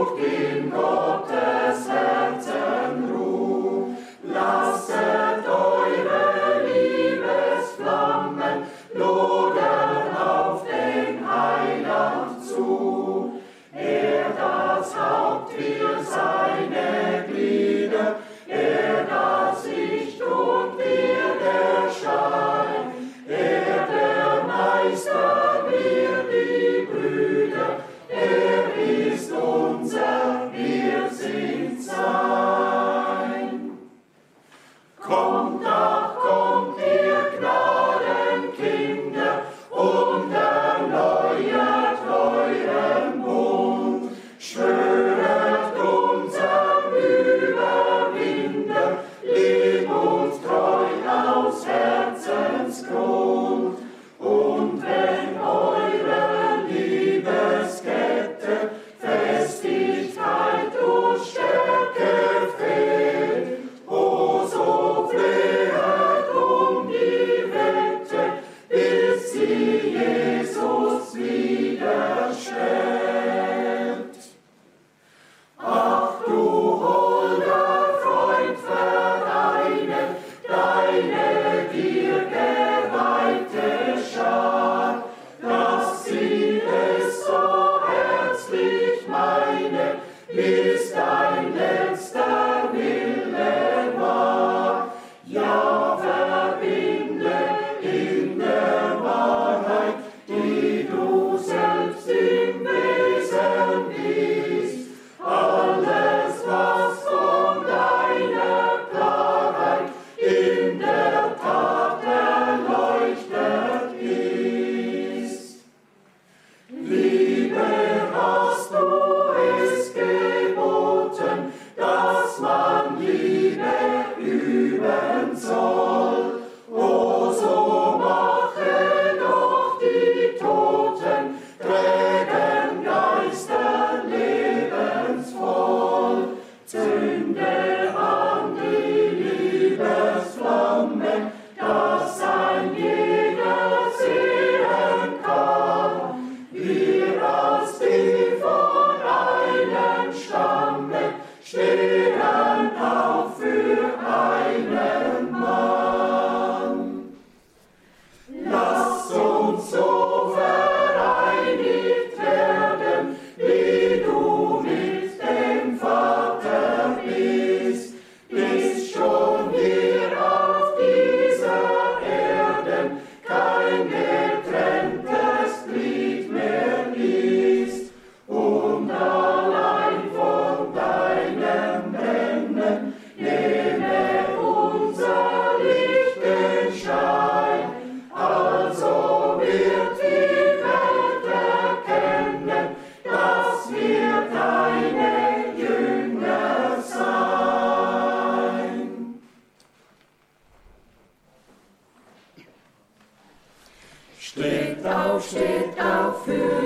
Steht auf für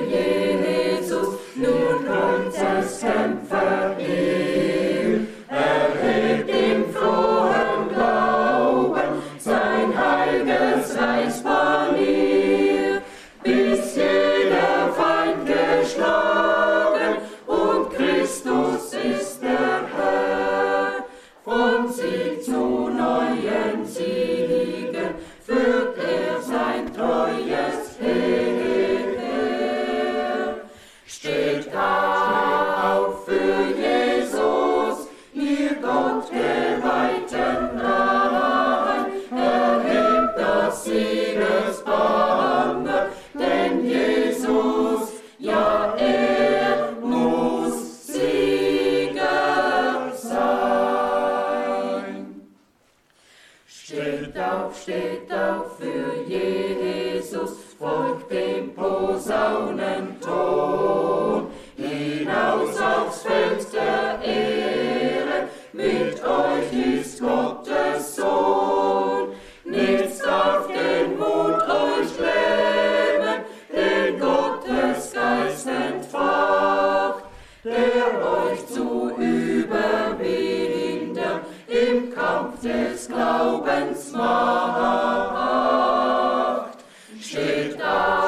Jesus, nur Kreuzeskämpfer ihm. Erhebt im frohen Glauben sein heiliges Reichspanier, bis jeder Feind geschlagen und Christus ist der Herr. Von Sieg zu neuen Siegen führt er sein treues Heer. Steht auf für Jesus, ihr Gottgeweihten Nahen, erhebt das Siegesbanner, denn Jesus, ja, er muss Sieger sein. Steht auf für Jesus, folgt dem Posaunenton, hinaus aufs Feld der Ehre, mit euch ist Gottes Sohn. Nichts darf den Mut euch lähmen, den Gottes Geist entfacht, der euch zu überwinden im Kampf des Glaubens macht. Steht auf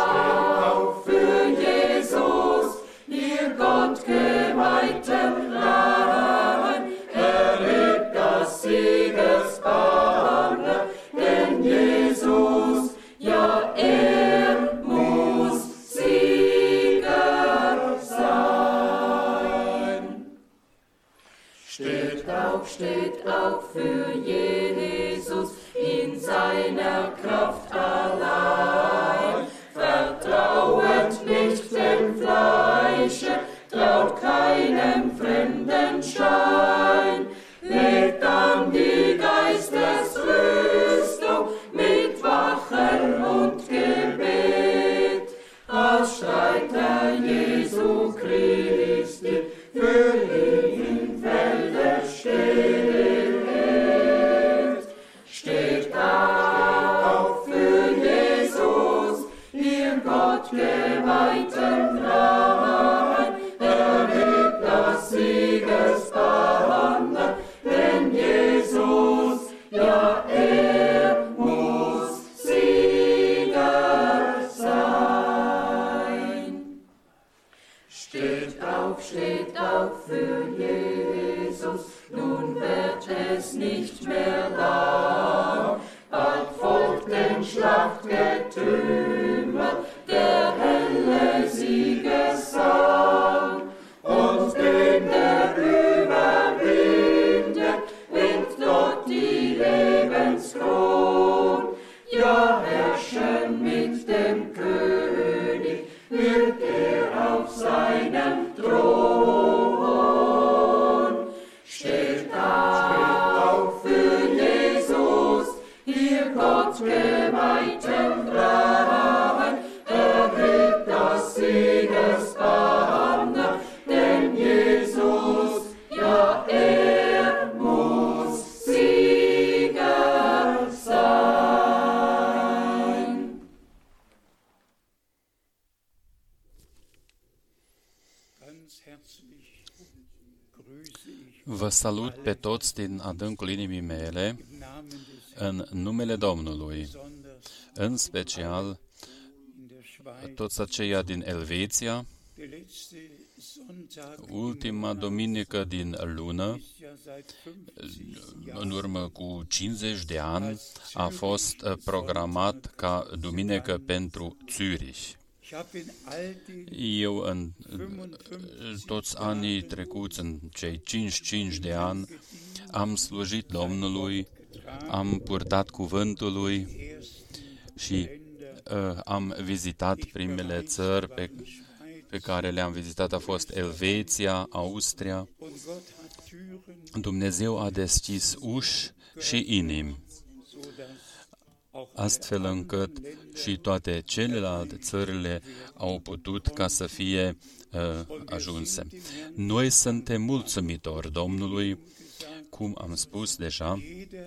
Gott geweihten Reihen erhebt das Siegesbanner, denn Jesus, ja, er muss Sieger sein. Steht auf für Jesus, nun wird es nicht mehr lang. Bald folgt den Schlachtgetümmel der helle Siegesang. Und dem, der überwindet, winkt dort die Lebenskron. Ja, herrschen mit dem König wird er auf seinem Thron. Steht auf für Jesus, ihr Gott geweihten Reihen, erhebt das Siegesbanner, denn Jesus, ja, er muss Sieger sein. Vă salut pe toți din adâncul inimii mele, în numele Domnului, în special toți aceia din Elveția. Ultima duminică din lună, în urmă cu 50 de ani, a fost programat ca duminică pentru Zürich. Eu în toți anii trecuți, în cei 55 de ani, am slujit Domnului, am purtat cuvântul Lui și am vizitat primele țări pe care le-am vizitat. A fost Elveția, Austria. Dumnezeu a deschis uși și inimi, astfel încât și toate celelalte țările au putut ca să fie ajunse. Noi suntem mulțumitori Domnului, cum am spus deja.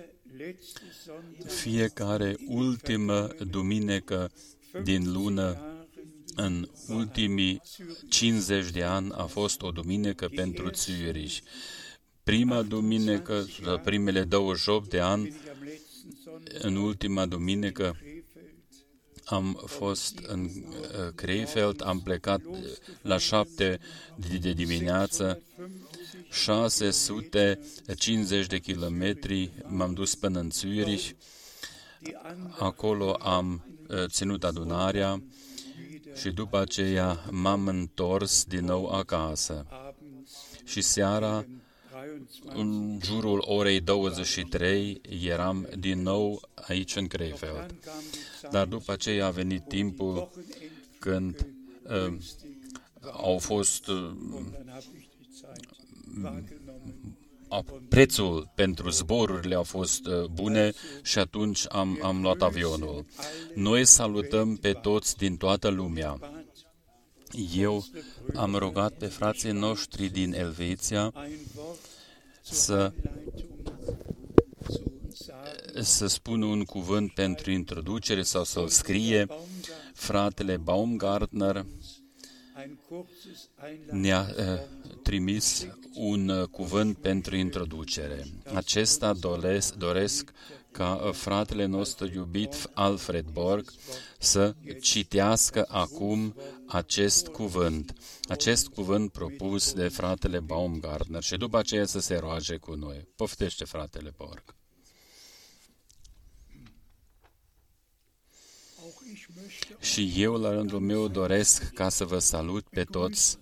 Fiecare ultimă duminică din lună, în ultimii 50 de ani, a fost o duminică pentru Zürich. Prima duminică, primele 28 de ani, în ultima duminică, am fost în Krefeld, am plecat la 7 de dimineață, 650 de kilometri, m-am dus până în Zürich, acolo am ținut adunarea și după aceea m-am întors din nou acasă. Și seara, în jurul orei 23, eram din nou aici în Krefeld. Dar după aceea a venit timpul când prețul pentru zborurile a fost bune și atunci am luat avionul. Noi salutăm pe toți din toată lumea. Eu am rugat pe frații noștri din Elveția să spună un cuvânt pentru introducere sau să-l scrie. Fratele Baumgartner ne-a trimis un cuvânt pentru introducere. Acesta doresc ca fratele nostru iubit Alfred Borg să citească acum acest cuvânt propus de fratele Baumgartner și după aceea să se roage cu noi. Poftește, fratele Borg. Și eu, la rândul meu, doresc ca să vă salut pe toți,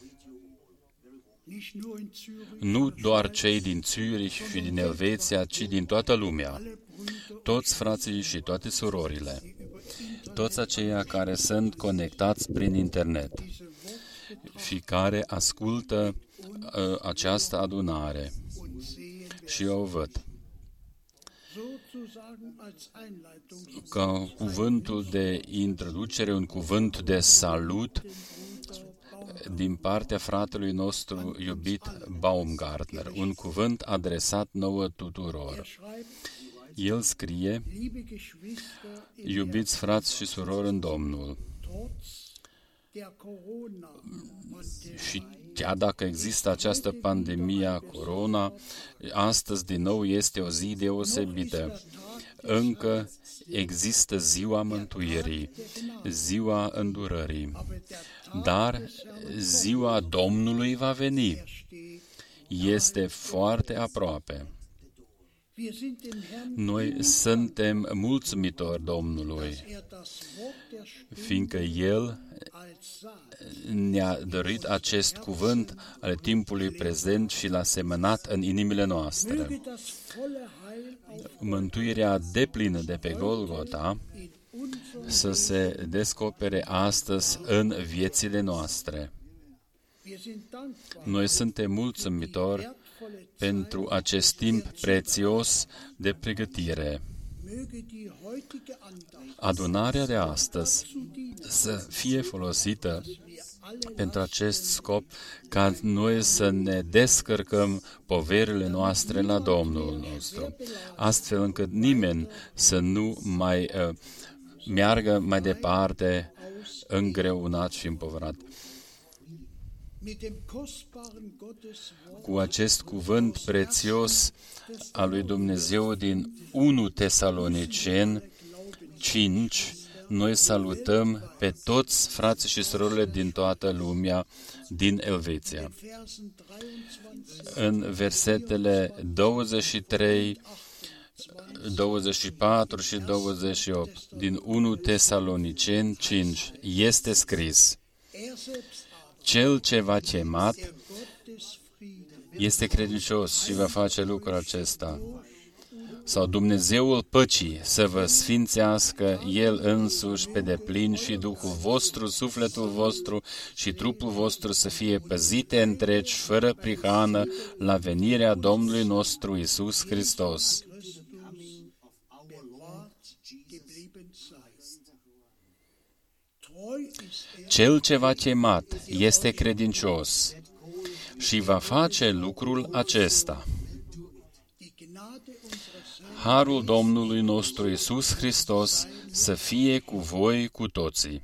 nu doar cei din Zürich și din Elveția, ci din toată lumea, toți frații și toate surorile, toți aceia care sunt conectați prin internet și care ascultă această adunare și o văd. Ca cuvântul de introducere, un cuvânt de salut din partea fratelui nostru iubit Baumgartner, un cuvânt adresat nouă tuturor. El scrie: iubiți frați și surori în Domnul, Și chiar dacă există această pandemie a corona, astăzi din nou este o zi deosebită. Încă există ziua mântuirii, ziua îndurării, dar ziua Domnului va veni. Este foarte aproape. Noi suntem mulțumitori Domnului, fiindcă El ne-a dăruit acest cuvânt al timpului prezent și l-a semănat în inimile noastre. Mântuirea deplină de pe Golgota să se descopere astăzi în viețile noastre. Noi suntem mulțumitori pentru acest timp prețios de pregătire. Adunarea de astăzi să fie folosită pentru acest scop, ca noi să ne descărcăm poverile noastre la Domnul nostru, astfel încât nimeni să nu mai meargă mai departe îngreunat și împovărat. Cu acest cuvânt prețios al lui Dumnezeu din 1 Tesaloniceni 5, noi salutăm pe toți frații și surorile din toată lumea din Elveția. În versetele 23, 24 și 28 din 1 Tesaloniceni 5 este scris: Cel ce v-a chemat este credincios și va face lucrul acesta. Sau Dumnezeul păcii să vă sfințească El însuși pe deplin și Duhul vostru, sufletul vostru și trupul vostru să fie păzite întregi, fără prihană, la venirea Domnului nostru Iisus Hristos. Cel ce v-a chemat este credincios și va face lucrul acesta. Harul Domnului nostru Iisus Hristos să fie cu voi cu toții.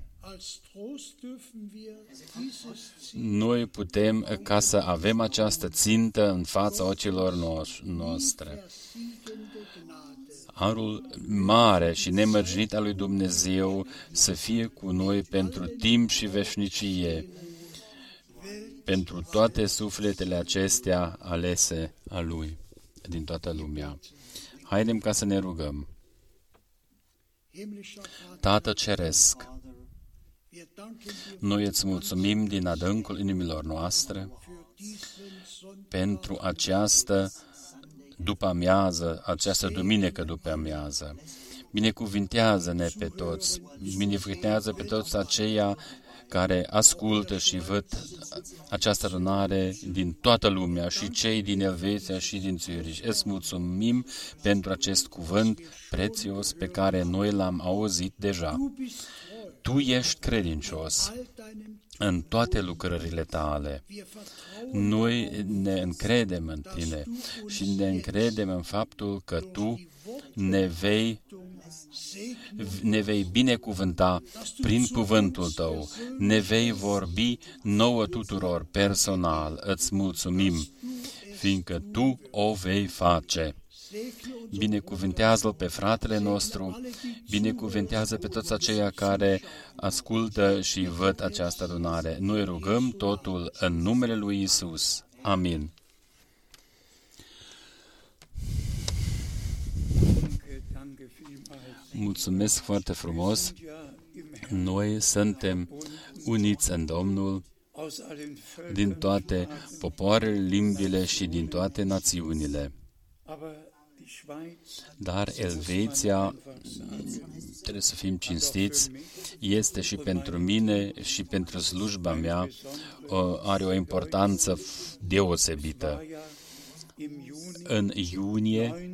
Noi putem, ca să avem această țintă în fața ochilor noastre. Harul mare și nemărginit al lui Dumnezeu să fie cu noi pentru timp și veșnicie, pentru toate sufletele acestea alese a Lui din toată lumea. Haidem ca să ne rugăm. Tată Ceresc, noi îți mulțumim din adâncul inimilor noastre pentru această după-amiază, această duminică după-amiază. Binecuvintează-ne pe toți, binecuvintează pe toți aceia care ascultă și văd această adunare din toată lumea, și cei din Elveția și din Zurich. Îți mulțumim pentru acest cuvânt prețios pe care noi l-am auzit deja. Tu ești credincios în toate lucrările tale. Noi ne încredem în tine și ne încredem în faptul că tu ne vei binecuvânta prin cuvântul tău, ne vei vorbi nouă tuturor personal. Îți mulțumim, fiindcă tu o vei face. Binecuvintează-l pe fratele nostru, binecuvintează pe toți aceia care ascultă și văd această adunare. Noi rugăm totul în numele lui Isus. Amin. Mulțumesc foarte frumos. Noi suntem uniți în Domnul din toate popoarele, limbile și din toate națiunile. Dar Elveția, trebuie să fim cinstiți, este și pentru mine și pentru slujba mea, are o importanță deosebită. În iunie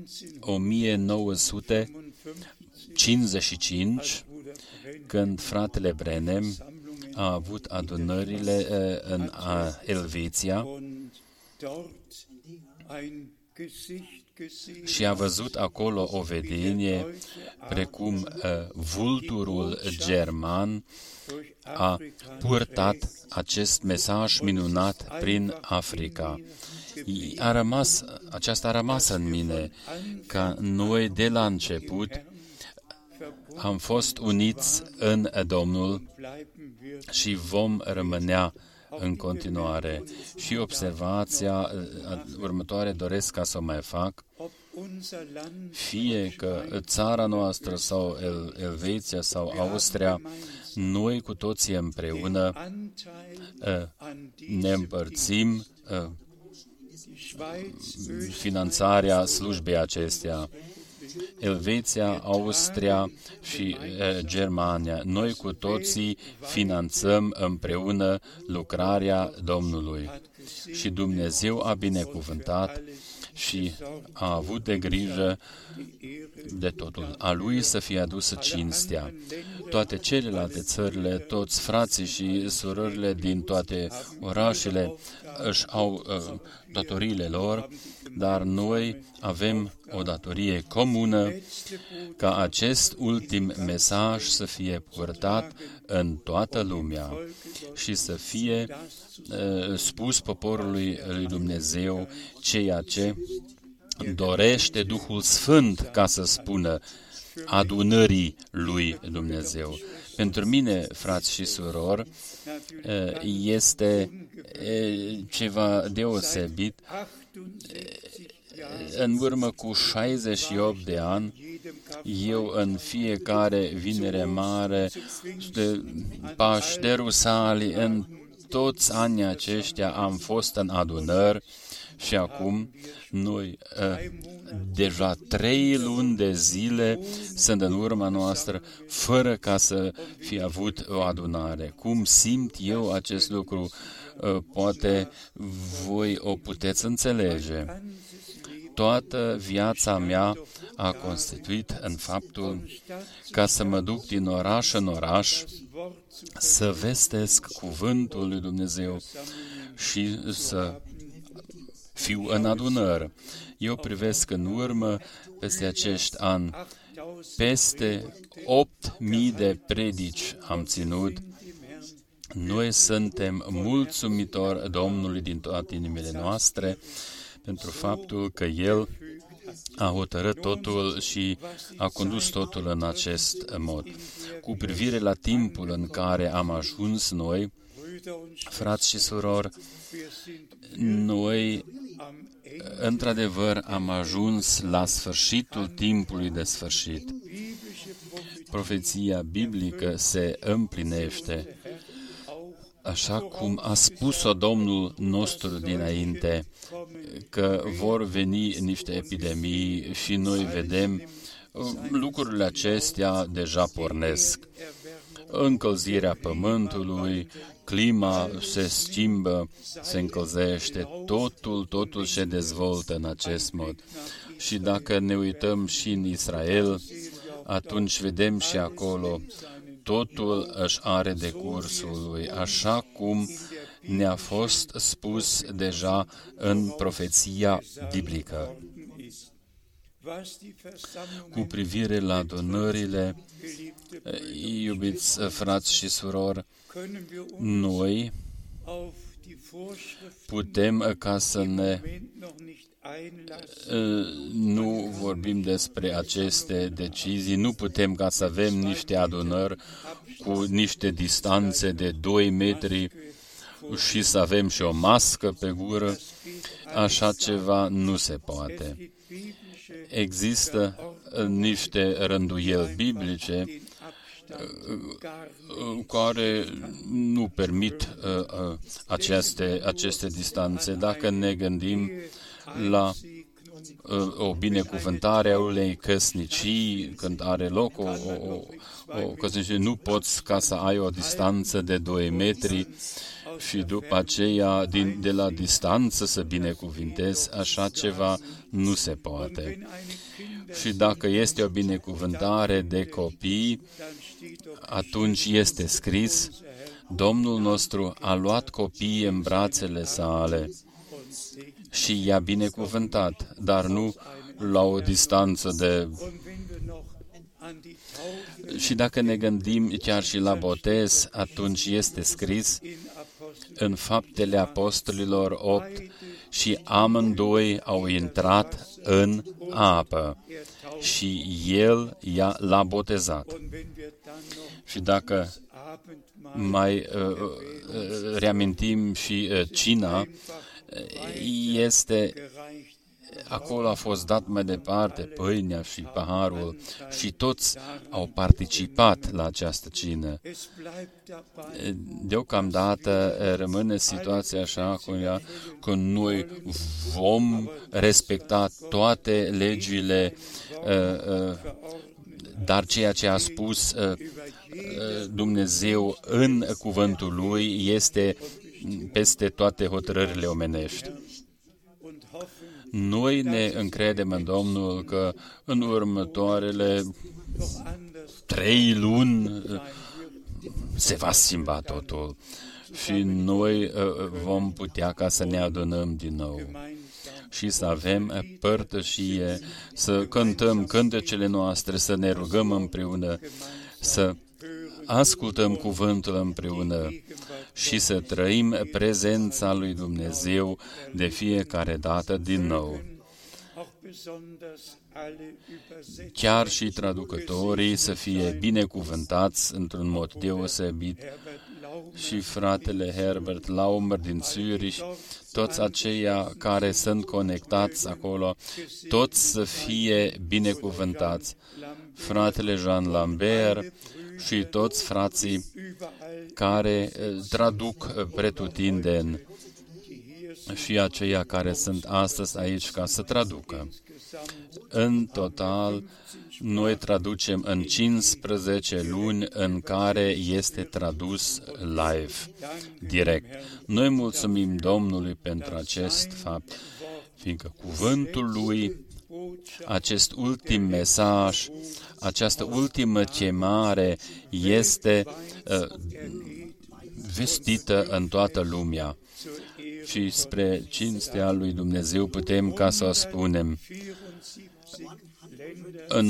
1955, când fratele Brenem a avut adunările în Elveția, și a văzut acolo o vedenie, precum vulturul german a purtat acest mesaj minunat prin Africa. Aceasta a rămas în mine, ca noi de la început am fost uniți în Domnul și vom rămânea în continuare. Și observația următoare doresc ca să o mai fac: fie că țara noastră sau Elveția sau Austria, noi cu toții împreună ne împărțim finanțarea slujbei acesteia. Elveția, Austria și Germania. Noi cu toții finanțăm împreună lucrarea Domnului. Și Dumnezeu a binecuvântat și a avut de grijă de totul. A Lui să fie adusă cinstea. Toate celelalte țările, toți frații și surorile din toate orașele își au datoriile lor, dar noi avem o datorie comună ca acest ultim mesaj să fie purtat în toată lumea și să fie spus poporului lui Dumnezeu ceea ce dorește Duhul Sfânt ca să spună adunării lui Dumnezeu. Pentru mine, frați și surori, este ceva deosebit. În urmă cu 68 de ani, eu în fiecare vinere mare, de Paști, de Rusali, în toți anii aceștia am fost în adunări și acum noi deja 3 luni de zile sunt în urma noastră fără ca să fi avut o adunare. Cum simt eu acest lucru? Poate voi o puteți înțelege. Toată viața mea a constituit în faptul ca să mă duc din oraș în oraș, să vestesc cuvântul lui Dumnezeu și să fiu în adunări. Eu privesc în urmă peste acești ani. Peste 8.000 de predici am ținut. Noi suntem mulțumitori Domnului din toate inimile noastre pentru faptul că El a hotărât totul și a condus totul în acest mod. Cu privire la timpul în care am ajuns noi, frați și surori, noi într-adevăr am ajuns la sfârșitul timpului de sfârșit. Profeția biblică se împlinește, așa cum a spus-o Domnul nostru dinainte, că vor veni niște epidemii și noi vedem lucrurile acestea deja pornesc. Încălzirea pământului, clima se schimbă, se încălzește, totul se dezvoltă în acest mod. Și dacă ne uităm și în Israel, atunci vedem și acolo, totul își are decursul lui, așa cum ne-a fost spus deja în profeția biblică. Cu privire la adunările, iubiți frați și surori, noi putem ca să nu vorbim despre aceste decizii, nu putem ca să avem niște adunări cu niște distanțe de 2 metri și să avem și o mască pe gură. Așa ceva nu se poate. Există niște rânduieli biblice care nu permit aceste distanțe. Dacă ne gândim la o binecuvântare a unei căsnicii, când are loc o căsnicie, nu poți ca să ai o distanță de 2 metri și după aceea de la distanță să binecuvintezi, așa ceva nu se poate. Și dacă este o binecuvântare de copii, atunci este scris, Domnul nostru a luat copiii în brațele sale și i-a binecuvântat, dar nu la o distanță de... Și dacă ne gândim chiar și la botez, atunci este scris în Faptele Apostolilor 8, și amândoi au intrat în apă și el l-a botezat. Și dacă mai reamintim și cina, acolo a fost dat mai departe pâinea și paharul și toți au participat la această cină. Deocamdată rămâne situația așa că noi vom respecta toate legile, dar ceea ce a spus Dumnezeu în cuvântul Lui este peste toate hotărârile omenești. Noi ne încredem în Domnul că în următoarele 3 luni se va schimba totul și noi vom putea ca să ne adunăm din nou și să avem părtășie, să cântăm cântecele noastre, să ne rugăm împreună, să ascultăm cuvântul împreună și să trăim prezența lui Dumnezeu de fiecare dată din nou. Chiar și traducătorii să fie binecuvântați într-un mod deosebit și fratele Herbert Laumer din Zürich, toți aceia care sunt conectați acolo, toți să fie binecuvântați. Fratele Jean Lambert și toți frații care traduc pretutindeni și aceia care sunt astăzi aici ca să traducă. În total, noi traducem în 15 luni în care este tradus live, direct. Noi mulțumim Domnului pentru acest fapt, fiindcă cuvântul Lui, acest ultim mesaj, această ultimă chemare este vestită în toată lumea. Și spre cinstea lui Dumnezeu putem ca să o spunem. În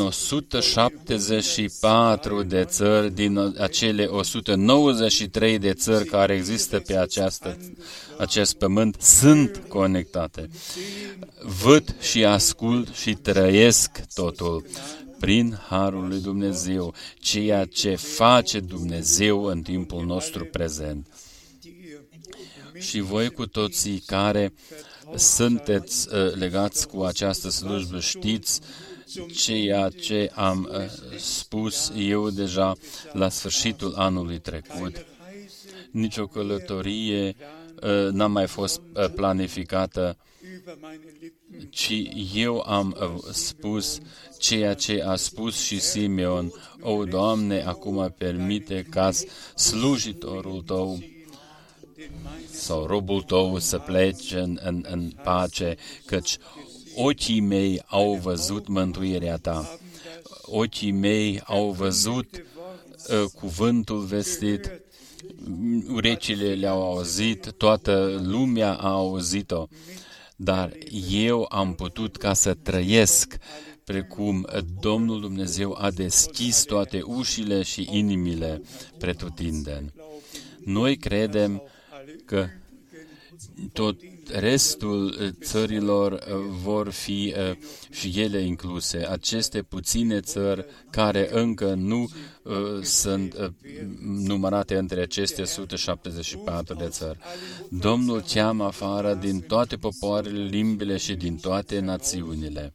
174 de țări din acele 193 de țări care există pe acest pământ sunt conectate. Văd și ascult și trăiesc totul prin harul lui Dumnezeu, ceea ce face Dumnezeu în timpul nostru prezent. Și voi cu toții care sunteți legați cu această slujbă, știți ceea ce am spus eu deja la sfârșitul anului trecut. Nici o călătorie n-a mai fost planificată, ci eu am spus ceea ce a spus și Simeon. O, Doamne, acum permite ca slujitorul Tău sau robul Tău să plece în pace, căci ochii mei au văzut mântuirea Ta. Ochii mei au văzut cuvântul vestit, urechile le-au auzit, toată lumea a auzit-o, dar eu am putut ca să trăiesc precum Domnul Dumnezeu a deschis toate ușile și inimile pretutindeni. Noi credem că tot restul țărilor vor fi și ele incluse. Aceste puține țări care încă nu sunt numărate între aceste 174 de țări. Domnul cheamă afară din toate popoarele, limbile și din toate națiunile.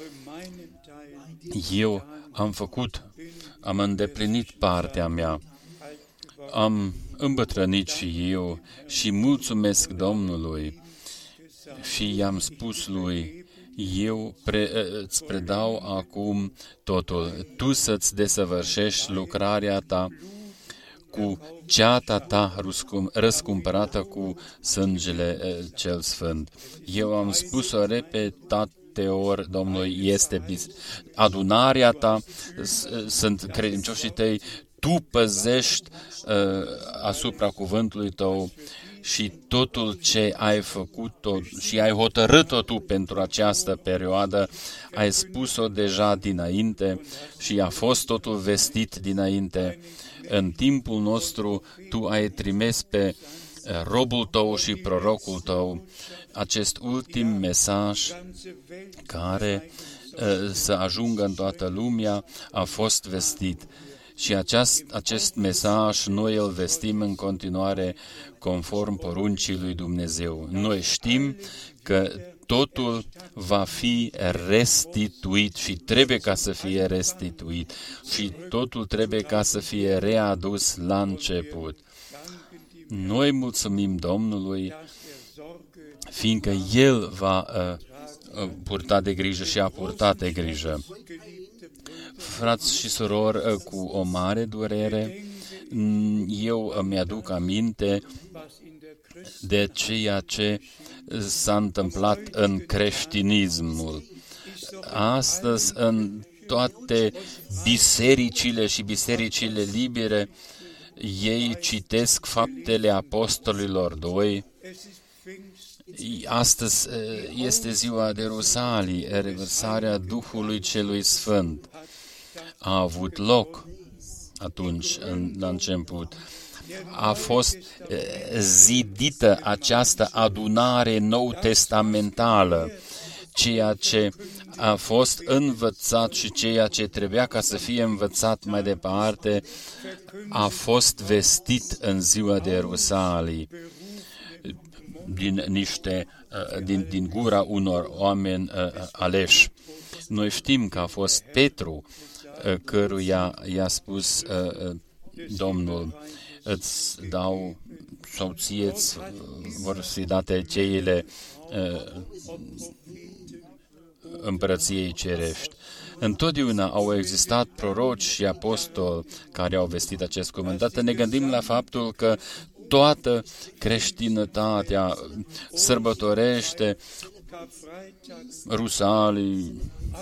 Eu am îndeplinit partea mea. Am îmbătrânit și eu și mulțumesc Domnului și i-am spus lui, eu îți predau acum totul, tu să-ți desăvârșești lucrarea ta cu ceata ta răscumpărată cu sângele cel sfânt. Eu am spus-o repetate ori, Domnului, este adunarea ta, sunt credincioșii tăi, tu păzești asupra cuvântului tău și totul ce ai făcut-o și ai hotărât-o tu pentru această perioadă, ai spus-o deja dinainte și a fost totul vestit dinainte. În timpul nostru tu ai trimis pe robul tău și prorocul tău acest ultim mesaj care să ajungă în toată lumea a fost vestit. Și acest mesaj noi îl vestim în continuare conform poruncii lui Dumnezeu. Noi știm că totul va fi restituit și trebuie ca să fie restituit și totul trebuie ca să fie readus la început. Noi mulțumim Domnului, fiindcă El va purta de grijă și a purtat de grijă. Frați și surori, cu o mare durere, eu îmi aduc aminte de ceea ce s-a întâmplat în creștinismul. Astăzi, în toate bisericile și bisericile libere, ei citesc Faptele Apostolilor 2. Astăzi este ziua de Rusalii, revărsarea Duhului Celui Sfânt. A avut loc atunci, la început. A fost zidită această adunare nou-testamentală, ceea ce a fost învățat și ceea ce trebuia ca să fie învățat mai departe, a fost vestit în ziua de Rusalii din gura unor oameni aleși. Noi știm că a fost Petru căruia i-a spus Domnul, îți dau sau ție vor fi date cheile împărăției cerești. Întotdeauna au existat proroci și apostoli care au vestit acest cuvânt. Dar ne gândim la faptul că toată creștinătatea sărbătorește Rusalii,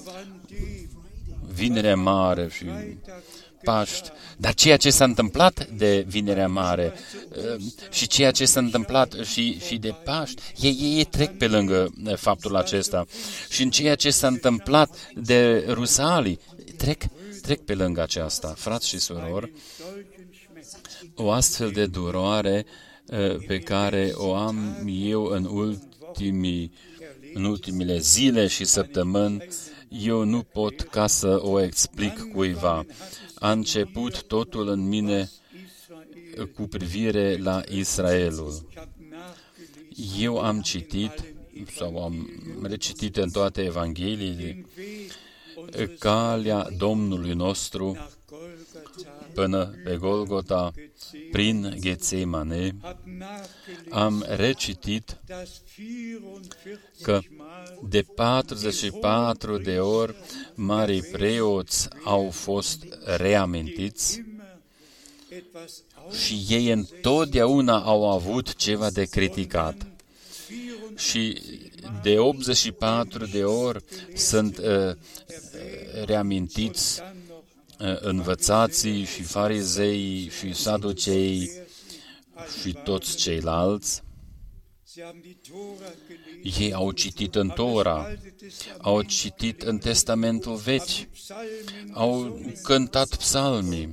Vinerea Mare și Paști. Dar ceea ce s-a întâmplat de Vinerea Mare și ceea ce s-a întâmplat și de Paști, ei trec pe lângă faptul acesta. Și în ceea ce s-a întâmplat de Rusalii, trec pe lângă aceasta. Frați și surori, o astfel de duroare pe care o am eu în ultimile zile și săptămâni, eu nu pot ca să o explic cuiva. A început totul în mine cu privire la Israelul. Eu am citit sau am recitit în toate Evangheliile calea Domnului nostru până pe Golgota, prin Ghetsemane. Am recitit că de 44 de ori marii preoți au fost reamintiți și ei întotdeauna au avut ceva de criticat. Și de 84 de ori sunt reamintiți învățații și farizei și saducei și toți ceilalți. Ei au citit în Tora, au citit în Testamentul Vechi, au cântat psalmii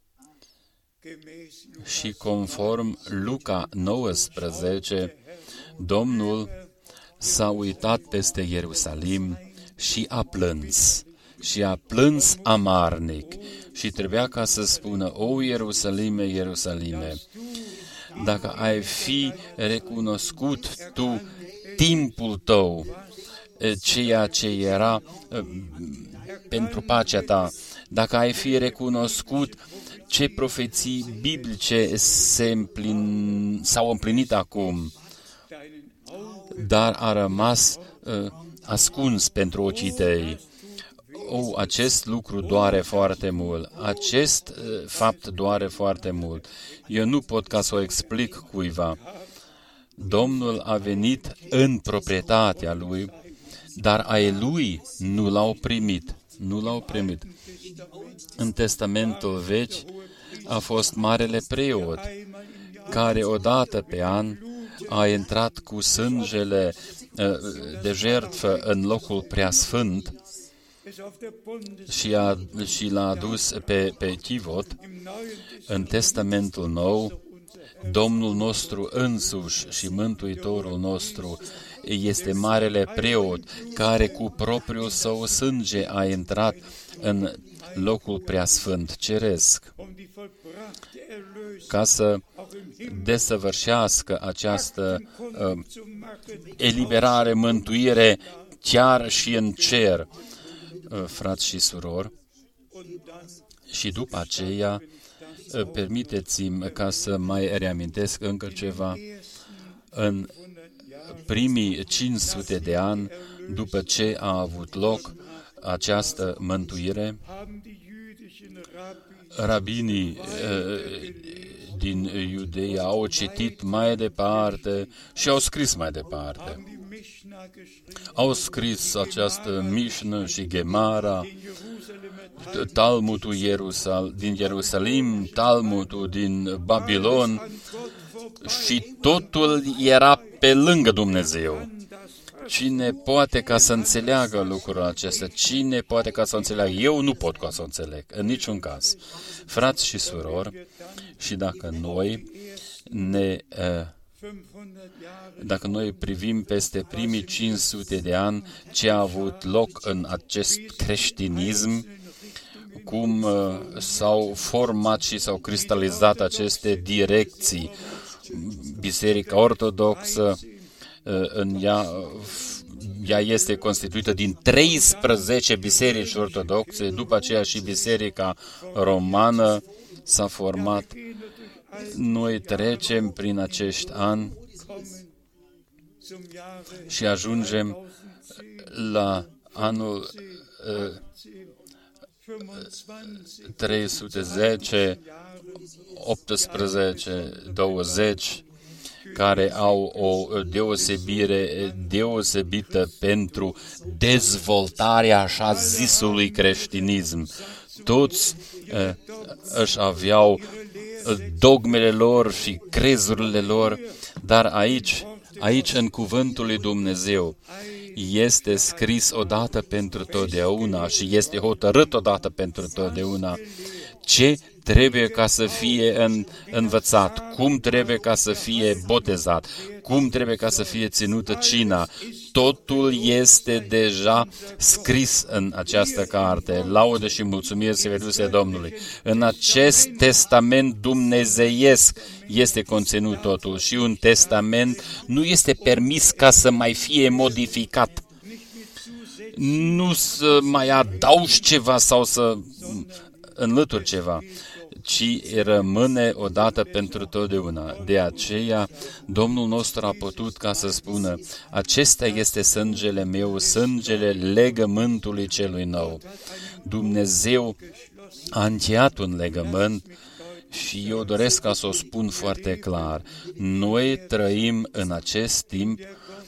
și conform Luca 19, Domnul s-a uitat peste Ierusalim și a plâns. Și a plâns amarnic și trebuia ca să spună: O Ierusalime, Ierusalime, dacă ai fi recunoscut tu timpul tău, ceea ce era pentru pacea ta, dacă ai fi recunoscut ce profeții biblice s-au împlinit acum, dar a rămas ascuns pentru ochii tăi. Acest lucru doare foarte mult. Acest fapt doare foarte mult. Eu nu pot ca să o explic cuiva. Domnul a venit în proprietatea Lui, dar ai Lui nu l-au primit. Nu l-au primit. În Testamentul Vechi a fost marele preot, care odată pe an a intrat cu sângele de jertfă în locul preasfânt și l-a adus pe chivot. În Testamentul Nou, Domnul nostru însuși și Mântuitorul nostru este marele preot care cu propriul său sânge a intrat în locul preasfânt ceresc ca să desăvârșească această eliberare, mântuire chiar și în cer, frați și surori. Și după aceea, permiteți-mi ca să mai reamintesc încă ceva. În primii 500 de ani, după ce a avut loc această mântuire, rabinii din Iudeia au citit mai departe și au scris mai departe. Au scris această Mișnă și Gemara, Talmudul din Ierusalim, Talmudul din Babilon, și totul era pe lângă Dumnezeu. Cine poate ca să înțeleagă lucrul acesta? Cine poate ca să înțeleagă? Eu nu pot ca să înțeleg, în niciun caz. Frați și surori, și dacă noi privim peste primii 500 de ani ce a avut loc în acest creștinism, cum s-au format și s-au cristalizat aceste direcții, Biserica Ortodoxă, în ea este constituită din 13 biserici ortodoxe, după aceea și Biserica Romană s-a format. Noi trecem prin acești ani și ajungem la anul 310, 18, 20, care au o deosebire deosebită pentru dezvoltarea așa zisului creștinism. Toți își aveau dogmele lor și crezurile lor, dar aici în cuvântul lui Dumnezeu este scris odată pentru totdeauna și este hotărât odată pentru totdeauna ce trebuie ca să fie învățat, cum trebuie ca să fie botezat, cum trebuie ca să fie ținută cina. Totul este deja scris în această carte. Laudă și mulțumiri să veduse Domnului. În acest testament dumnezeiesc este conținut totul și un testament nu este permis ca să mai fie modificat. Nu să mai adaugi ceva sau să înlături ceva, ci rămâne odată pentru totdeauna. De aceea, Domnul nostru a putut ca să spună, acesta este sângele meu, sângele legământului celui nou. Dumnezeu a încheiat un legământ și eu doresc ca să o spun foarte clar. Noi trăim în acest timp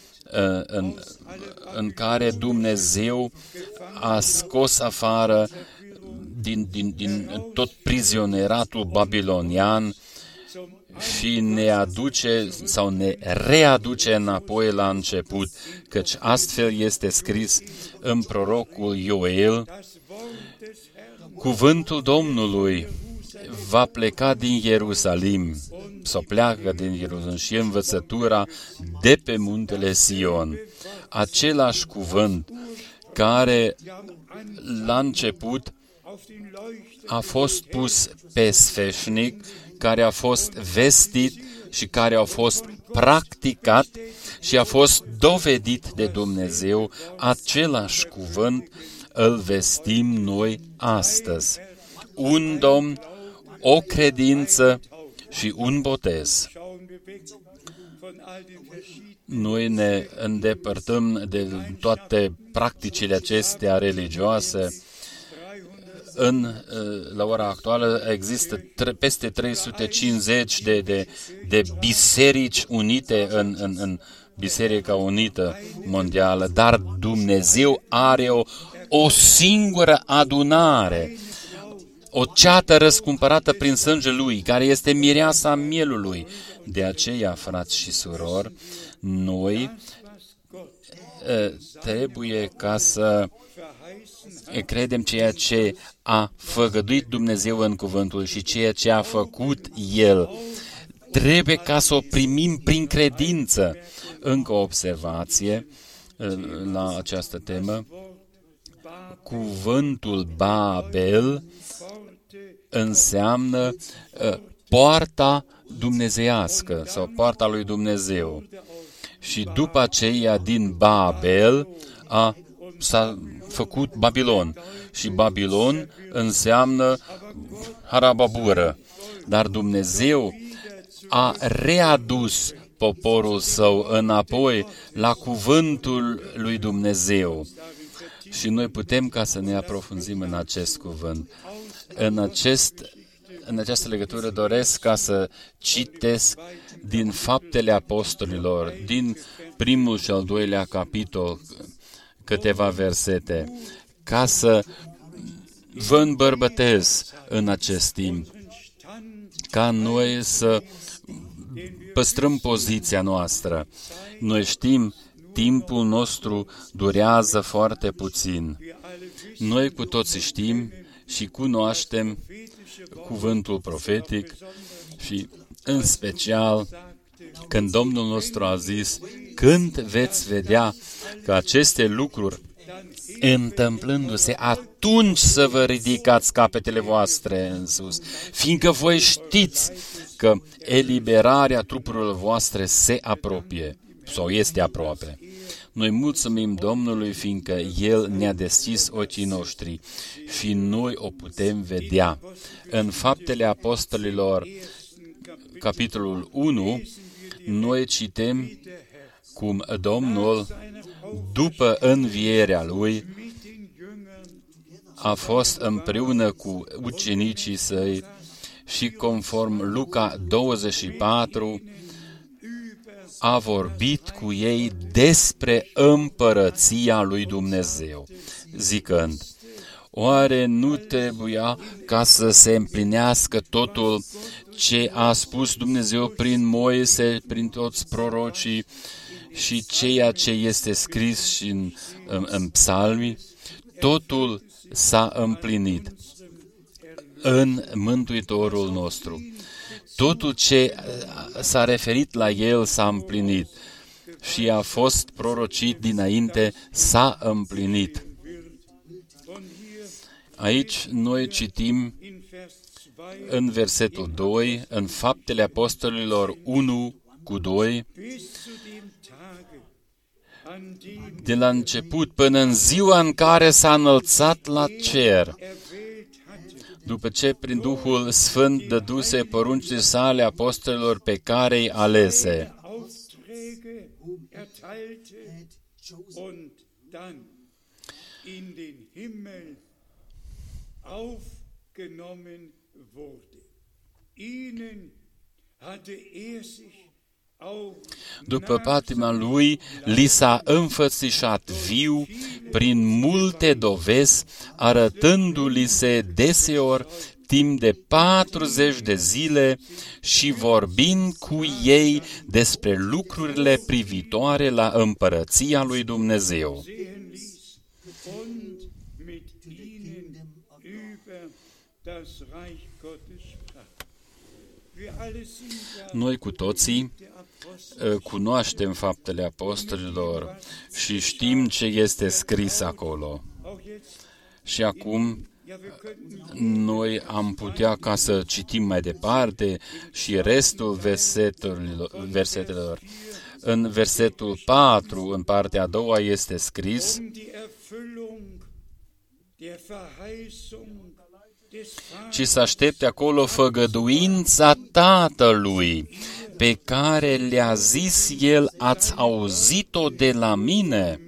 în care Dumnezeu a scos afară din tot prizonieratul babilonian și ne aduce sau ne readuce înapoi la început, căci astfel este scris în prorocul Ioel, cuvântul Domnului va pleca din Ierusalim, sau pleacă din Ierusalim și învățătura de pe muntele Sion. Același cuvânt care la început a fost pus pe sfeșnic, care a fost vestit și care a fost practicat și a fost dovedit de Dumnezeu, același cuvânt îl vestim noi astăzi. Un Domn, o credință și un botez. Noi ne îndepărtăm de toate practicile acestea religioase. La ora actuală există peste 350 de biserici unite în Biserica Unită Mondială, dar Dumnezeu are o singură adunare, o ceată răscumpărată prin sângele Lui, care este mireasa mielului. De aceea, frați și surori, noi trebuie ca să credem ceea ce a făgăduit Dumnezeu în cuvântul și ceea ce a făcut El. Trebuie ca să o primim prin credință. Încă o observație la această temă. Cuvântul Babel înseamnă poarta dumnezeiască sau poarta lui Dumnezeu. Și după aceea din Babel s-a făcut Babilon. Și Babilon înseamnă harababură. Dar Dumnezeu a readus poporul său înapoi la cuvântul lui Dumnezeu. Și noi putem ca să ne aprofunzim în acest cuvânt. În această legătură doresc ca să citesc din Faptele Apostolilor, din primul și al doilea capitol, câteva versete, ca să vă îmbărbătez în acest timp, ca noi să păstrăm poziția noastră. Noi știm, timpul nostru durează foarte puțin. Noi cu toții știm și cunoaștem cuvântul profetic și în special când Domnul nostru a zis: când veți vedea că aceste lucruri întâmplându-se, atunci să vă ridicați capetele voastre în sus, fiindcă voi știți că eliberarea trupurilor voastre se apropie sau este aproape. Noi mulțumim Domnului, fiindcă El ne-a deschis ochii noștri și noi o putem vedea. În Faptele Apostolilor, capitolul 1, noi citim cum Domnul, după învierea Lui, a fost împreună cu ucenicii Săi și conform Luca 24, a vorbit cu ei despre împărăția lui Dumnezeu, zicând: oare nu trebuia ca să se împlinească totul ce a spus Dumnezeu prin Moise, prin toți prorocii și ceea ce este scris și în psalmi? Totul s-a împlinit în Mântuitorul nostru. Totul ce s-a referit la El s-a împlinit și a fost prorocit dinainte, s-a împlinit. Aici noi citim în versetul 2, în Faptele Apostolilor 1:2, de la început până în ziua în care s-a înălțat la cer, după ce prin Duhul Sfânt dăduse poruncile sale apostolilor pe care îi alese. După patima lui, li s-a înfățișat viu prin multe dovezi, arătându-li se deseori timp de 40 de zile și vorbind cu ei despre lucrurile privitoare la împărăția lui Dumnezeu. Noi cu toții cunoaștem Faptele Apostolilor și știm ce este scris acolo. Și acum noi am putea ca să citim mai departe și restul versetelor. În versetul 4, în partea a doua, este scris: ci să aștepte acolo făgăduința Tatălui, pe care le-a zis El: ați auzit-o de la mine.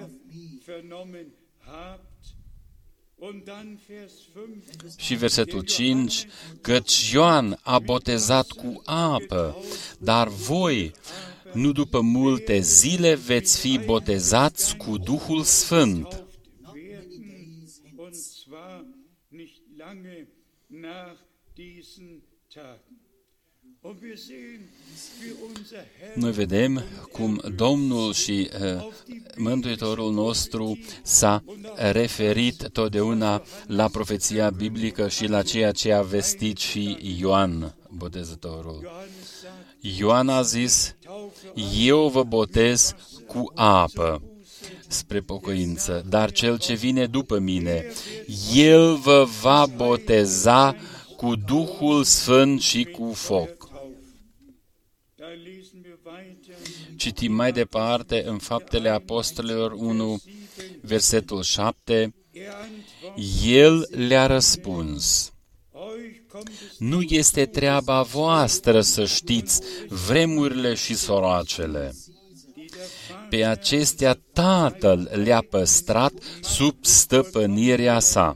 Și versetul 5, căci Ioan a botezat cu apă, dar voi, nu după multe zile, veți fi botezați cu Duhul Sfânt. Noi vedem cum Domnul și Mântuitorul nostru s-a referit totdeauna la profeția biblică și la ceea ce a vestit și Ioan, Botezătorul. Ioan a zis: eu vă botez cu apă spre pocăință, dar cel ce vine după mine, el vă va boteza cu Duhul Sfânt și cu foc. Citim mai departe în Faptele Apostolilor 1, versetul 7, el le-a răspuns: nu este treaba voastră să știți vremurile și soroacele. Pe acestea Tatăl le-a păstrat sub stăpânirea sa.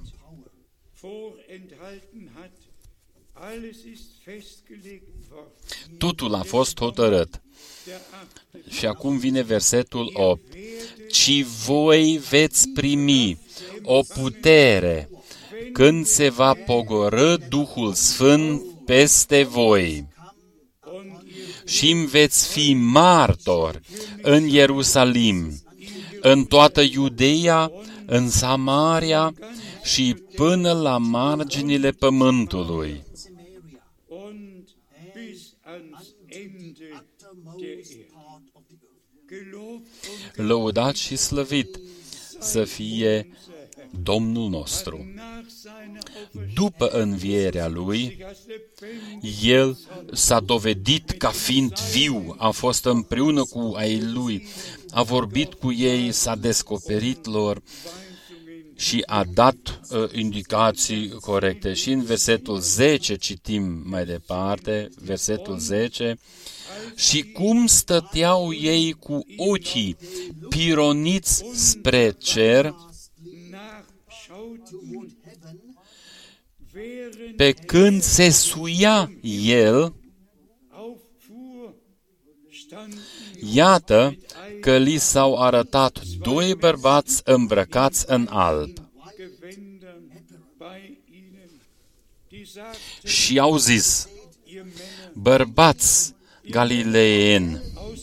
Totul a fost hotărât. Și acum vine versetul 8. Ci voi veți primi o putere când se va pogorî Duhul Sfânt peste voi. Și îmi veți fi martori în Ierusalim, în toată Iudeea, în Samaria și până la marginile pământului. Lăudat și slăvit să fie Domnul nostru. După învierea Lui, El s-a dovedit ca fiind viu, a fost împreună cu ai Lui, a vorbit cu ei, s-a descoperit lor și a dat indicații corecte. Și în versetul 10 citim mai departe, versetul 10, și cum stăteau ei cu ochii pironiți spre cer, pe când se suia el, iată că li s-au arătat doi bărbați îmbrăcați în alb. Și au zis: bărbați galileeni,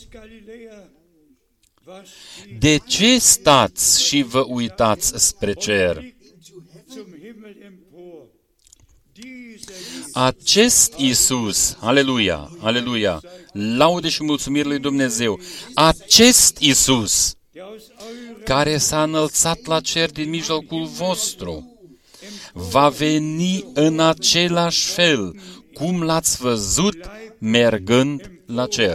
de ce stați și vă uitați spre cer? Acest Iisus, aleluia, aleluia, laude și mulțumiri lui Dumnezeu, acest Iisus care s-a înălțat la cer din mijlocul vostru, va veni în același fel cum l-ați văzut mergând la cer.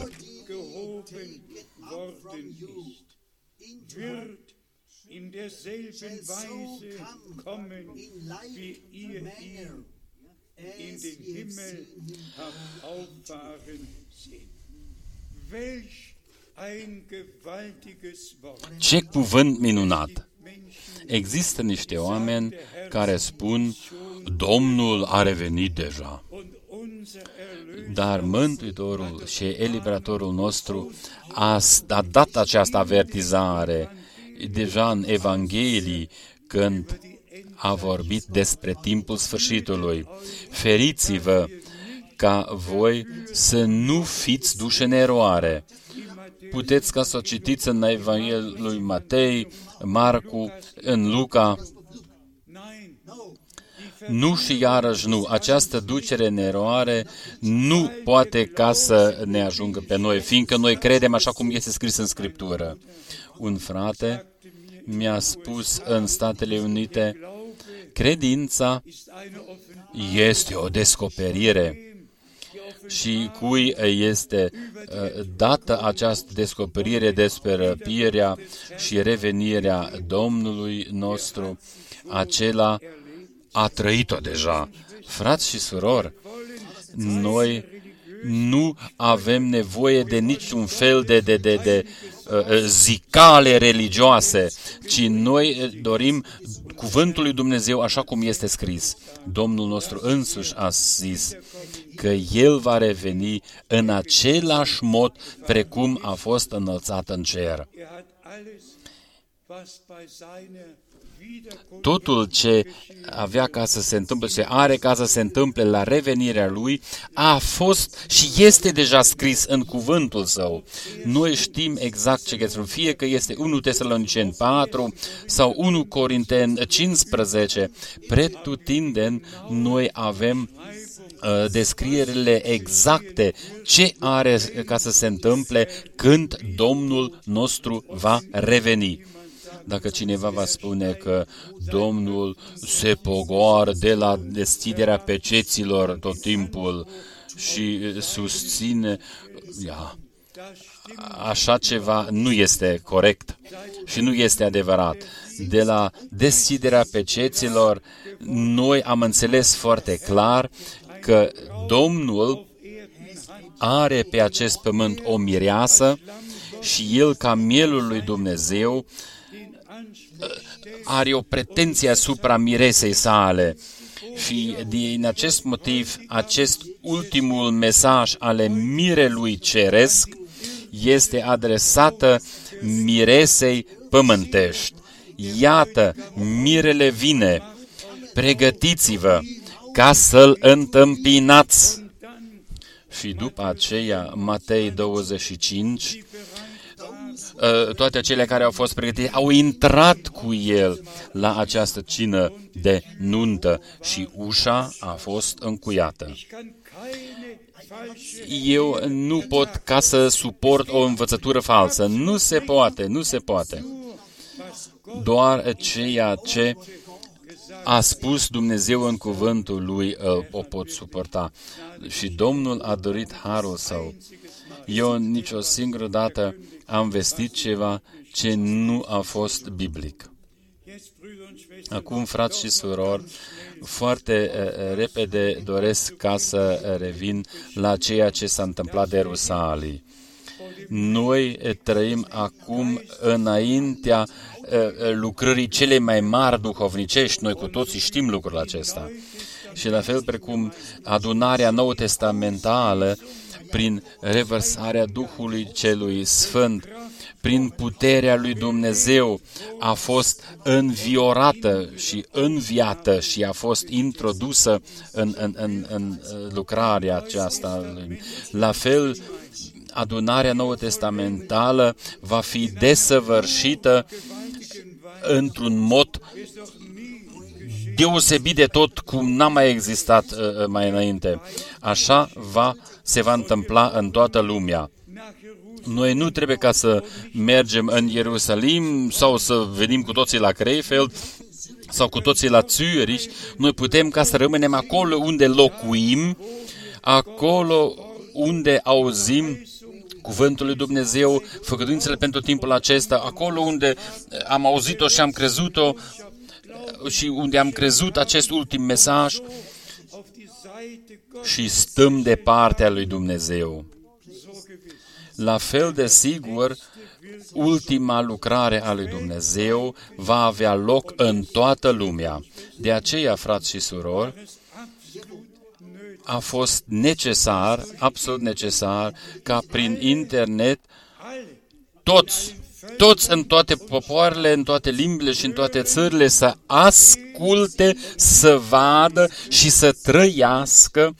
in den Himmel auffahren sehen. Welch ein gewaltiges Wort. Ce cuvânt minunat! Există niște oameni care spun: Domnul a revenit deja. Dar Mântuitorul și Eliberatorul nostru a dat această avertizare deja în Evanghelii, când a vorbit despre timpul sfârșitului. Feriți-vă ca voi să nu fiți duși în eroare. Puteți ca să o citiți în Evanghelia lui Matei, Marcu, în Luca. Nu și iarăși nu. Această ducere în eroare nu poate ca să ne ajungă pe noi, fiindcă noi credem așa cum este scris în Scriptură. Un frate mi-a spus în Statele Unite: credința este o descoperire. Și cui este dată această descoperire despre răpirea și revenirea Domnului nostru, acela a trăit-o deja. Frați și surori, noi nu avem nevoie de niciun fel de zicale religioase, ci noi dorim cuvântul lui Dumnezeu așa cum este scris. Domnul nostru însuși a zis că El va reveni în același mod precum a fost înălțat în cer. totul ce avea ca să se întâmple, ce are ca să se întâmple la revenirea Lui, a fost și este deja scris în cuvântul Său. Noi știm exact ce este, fie că este 1 Tesaloniceni 4 sau 1 Corinteni 15, pretutindeni noi avem descrierile exacte ce are ca să se întâmple când Domnul nostru va reveni. Dacă cineva va spune că Domnul se pogoară de la deschiderea peceților tot timpul și susține, așa ceva nu este corect și nu este adevărat. De la deschiderea peceților, noi am înțeles foarte clar că Domnul are pe acest pământ o mireasă și El, ca mielul lui Dumnezeu, are o pretenție asupra miresei sale. Și din acest motiv, acest ultimul mesaj ale mirelui ceresc este adresată miresei pământești. Iată, mirele vine, pregătiți-vă ca să-l întâmpinați. Și după aceea, Matei 25, toate cele care au fost pregătite au intrat cu el la această cină de nuntă și ușa a fost încuiată. Eu nu pot ca să suport o învățătură falsă. Nu se poate, nu se poate. Doar ceea ce a spus Dumnezeu în cuvântul Lui o pot suporta. Și Domnul a dorit harul Său. Eu nicio singură dată am vestit ceva ce nu a fost biblic. Acum, frați și surori, foarte repede doresc ca să revin la ceea ce s-a întâmplat de Ierusalim. Noi trăim acum înaintea lucrării cele mai mari duhovnicești. Noi cu toții știm lucrul acesta. Și la fel precum adunarea nou-testamentală, prin revărsarea Duhului Celui Sfânt, prin puterea lui Dumnezeu, a fost înviorată și înviată și a fost introdusă în lucrarea aceasta. La fel, adunarea nou-testamentală va fi desăvârșită într-un mod deosebit de tot cum n-a mai existat mai înainte. Așa se va întâmpla în toată lumea. Noi nu trebuie ca să mergem în Ierusalim sau să venim cu toții la Krefeld sau cu toții la Zürich. Noi putem ca să rămânem acolo unde locuim, acolo unde auzim cuvântul lui Dumnezeu, făgăduințele pentru timpul acesta, acolo unde am auzit-o și am crezut-o și unde am crezut acest ultim mesaj și stăm de partea lui Dumnezeu. La fel de sigur, ultima lucrare a lui Dumnezeu va avea loc în toată lumea. De aceea, frați și surori, a fost necesar, absolut necesar, ca prin internet toți în toate popoarele, în toate limbile și în toate țările să asculte, să vadă și să trăiască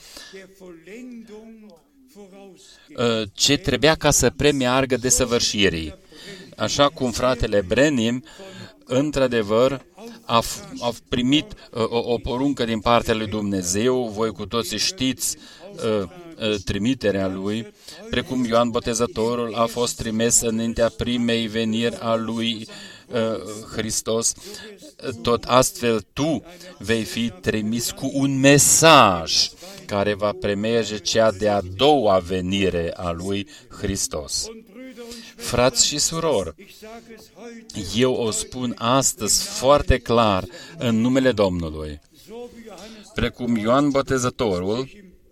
ce trebuia ca să premeargă desăvârșirii. Așa cum fratele Brenim, într-adevăr, a primit o poruncă din partea lui Dumnezeu, voi cu toții știți trimiterea lui, precum Ioan Botezătorul a fost trimis înaintea primei veniri a lui Hristos, tot astfel tu vei fi trimis cu un mesaj care va premerge cea de-a doua venire a lui Hristos. Frați și surori, eu o spun astăzi foarte clar în numele Domnului. Precum Ioan Botezătorul,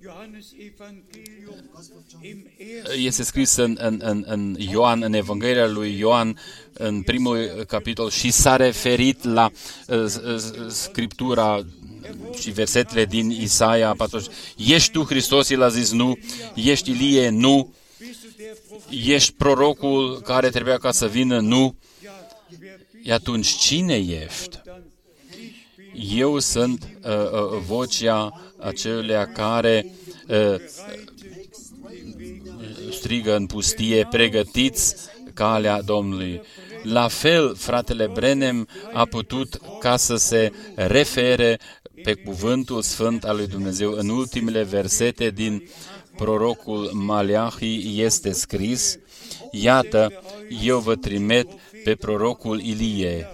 este scris în Ioan, în Evanghelia lui Ioan, în primul capitol, și s-a referit la Scriptura și versetele din Isaia 40. Ești tu Hristos? El a zis nu. Ești Ilie? Nu. Ești prorocul care trebuia ca să vină? Nu. Atunci cine ești? Eu sunt vocea acelea care strigă în pustie, pregătiți calea Domnului. La fel, fratele Branham a putut ca să se refere pe cuvântul sfânt al lui Dumnezeu. În ultimele versete din prorocul Maleahi este scris: iată, eu vă trimit pe prorocul Ilie,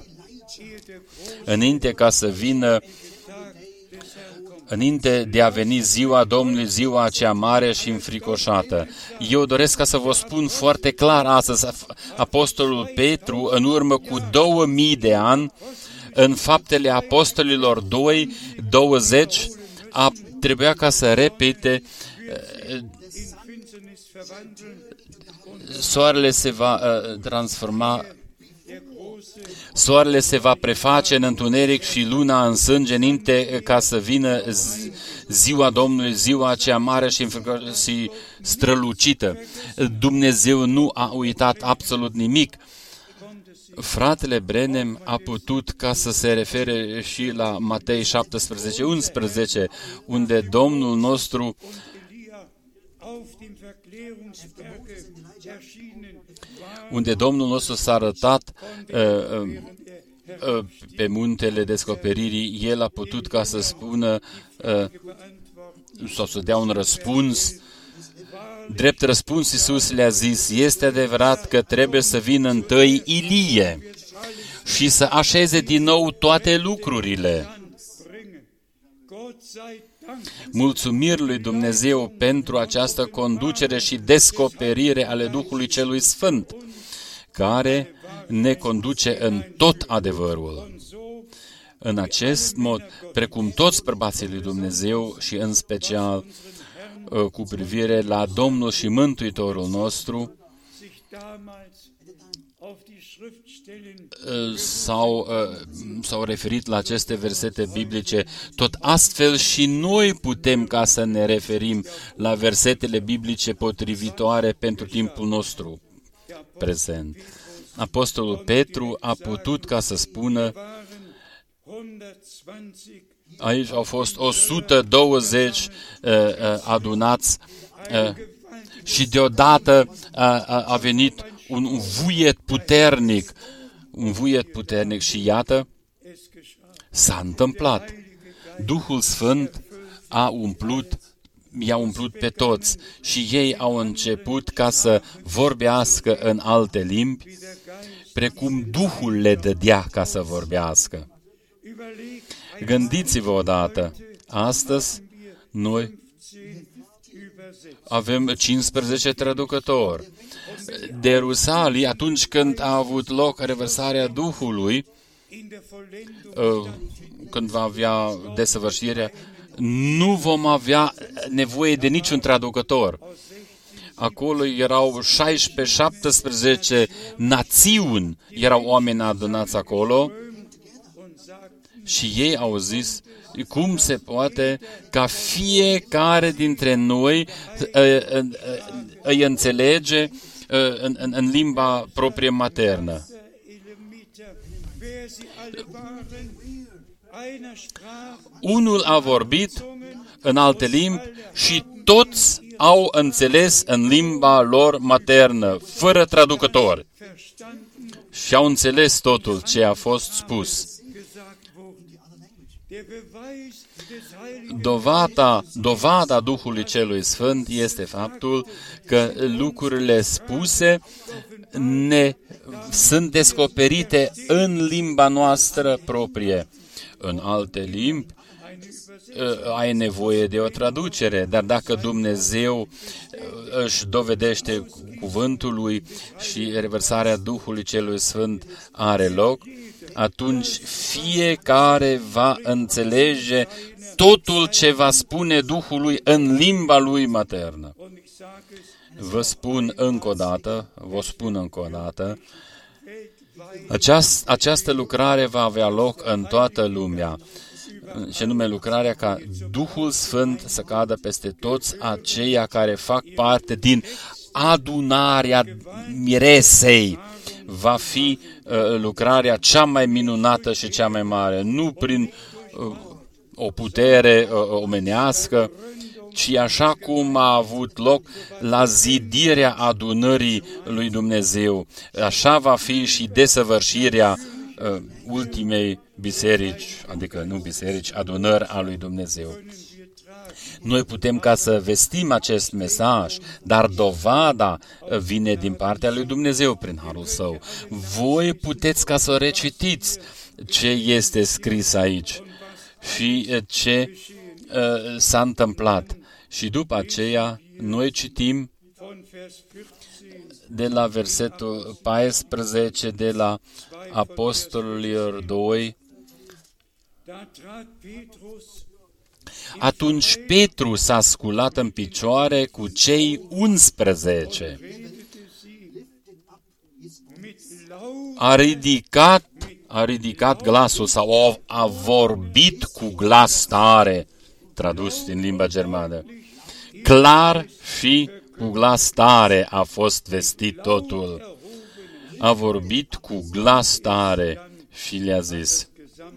înainte de a veni ziua Domnului, ziua aceea mare și înfricoșată. Eu doresc ca să vă spun foarte clar astăzi, apostolul Petru, în urmă cu 2000 de ani, în Faptele Apostolilor 2:20, trebuia ca să repete: soarele se va transforma, soarele se va preface în întuneric și luna în sânge, înainte ca să vină ziua Domnului, ziua aceea mare și strălucită. Dumnezeu nu a uitat absolut nimic. Fratele Branham a putut ca să se refere și la Matei 17:11, unde Domnul nostru s-a arătat pe muntele descoperirii. El a putut ca să spună sau să dea un răspuns. Drept răspuns, Iisus le-a zis: este adevărat că trebuie să vină întâi Ilie și să așeze din nou toate lucrurile. Mulțumiri lui Dumnezeu pentru această conducere și descoperire ale Duhului Celui Sfânt, care ne conduce în tot adevărul. În acest mod, precum toți bărbații lui Dumnezeu și în special cu privire la Domnul și Mântuitorul nostru, s-au referit la aceste versete biblice, tot astfel și noi putem ca să ne referim la versetele biblice potrivitoare pentru timpul nostru prezent. Apostolul Petru a putut ca să spună: aici au fost 120 adunați și deodată a venit un vuiet puternic și iată, s-a întâmplat. Duhul Sfânt i-a umplut pe toți și ei au început ca să vorbească în alte limbi, precum Duhul le dădea ca să vorbească. Gândiți-vă odată, astăzi noi avem 15 traducători. De Rusalii, atunci când a avut loc revărsarea Duhului, când va avea desăvârșirea, nu vom avea nevoie de niciun traducător. Acolo erau 16-17 națiuni, erau oameni adunați acolo și ei au zis: cum se poate ca fiecare dintre noi îi înțelege în limba proprie maternă? Unul a vorbit în alte limbi și toți au înțeles în limba lor maternă, fără traducător. Și au înțeles totul ce a fost spus. Dovada Duhului Celui Sfânt este faptul că lucrurile spuse sunt descoperite în limba noastră proprie. În alte limbi ai nevoie de o traducere, dar dacă Dumnezeu își dovedește cuvântul lui și revărsarea Duhului Celui Sfânt are loc, atunci fiecare va înțelege totul ce va spune Duhului în limba lui maternă. Vă spun încă o dată, această lucrare va avea loc în toată lumea, și anume lucrarea ca Duhul Sfânt să cadă peste toți aceia care fac parte din adunarea miresei. va fi lucrarea cea mai minunată și cea mai mare, nu prin o putere omenească, ci așa cum a avut loc la zidirea adunării lui Dumnezeu. Așa va fi și desăvârșirea ultimei biserici, adică nu biserici, adunări a lui Dumnezeu. Noi putem ca să vestim acest mesaj, dar dovada vine din partea lui Dumnezeu prin harul său. Voi puteți ca să recitiți ce este scris aici și ce s-a întâmplat. Și după aceea noi citim de la versetul 14 de la Apostolilor 2. Atunci Petru s-a sculat în picioare cu cei 11. A ridicat glasul sau a vorbit cu glas tare, tradus din limba germană. Clar și cu glas tare a fost vestit totul. A vorbit cu glas tare și le-a zis: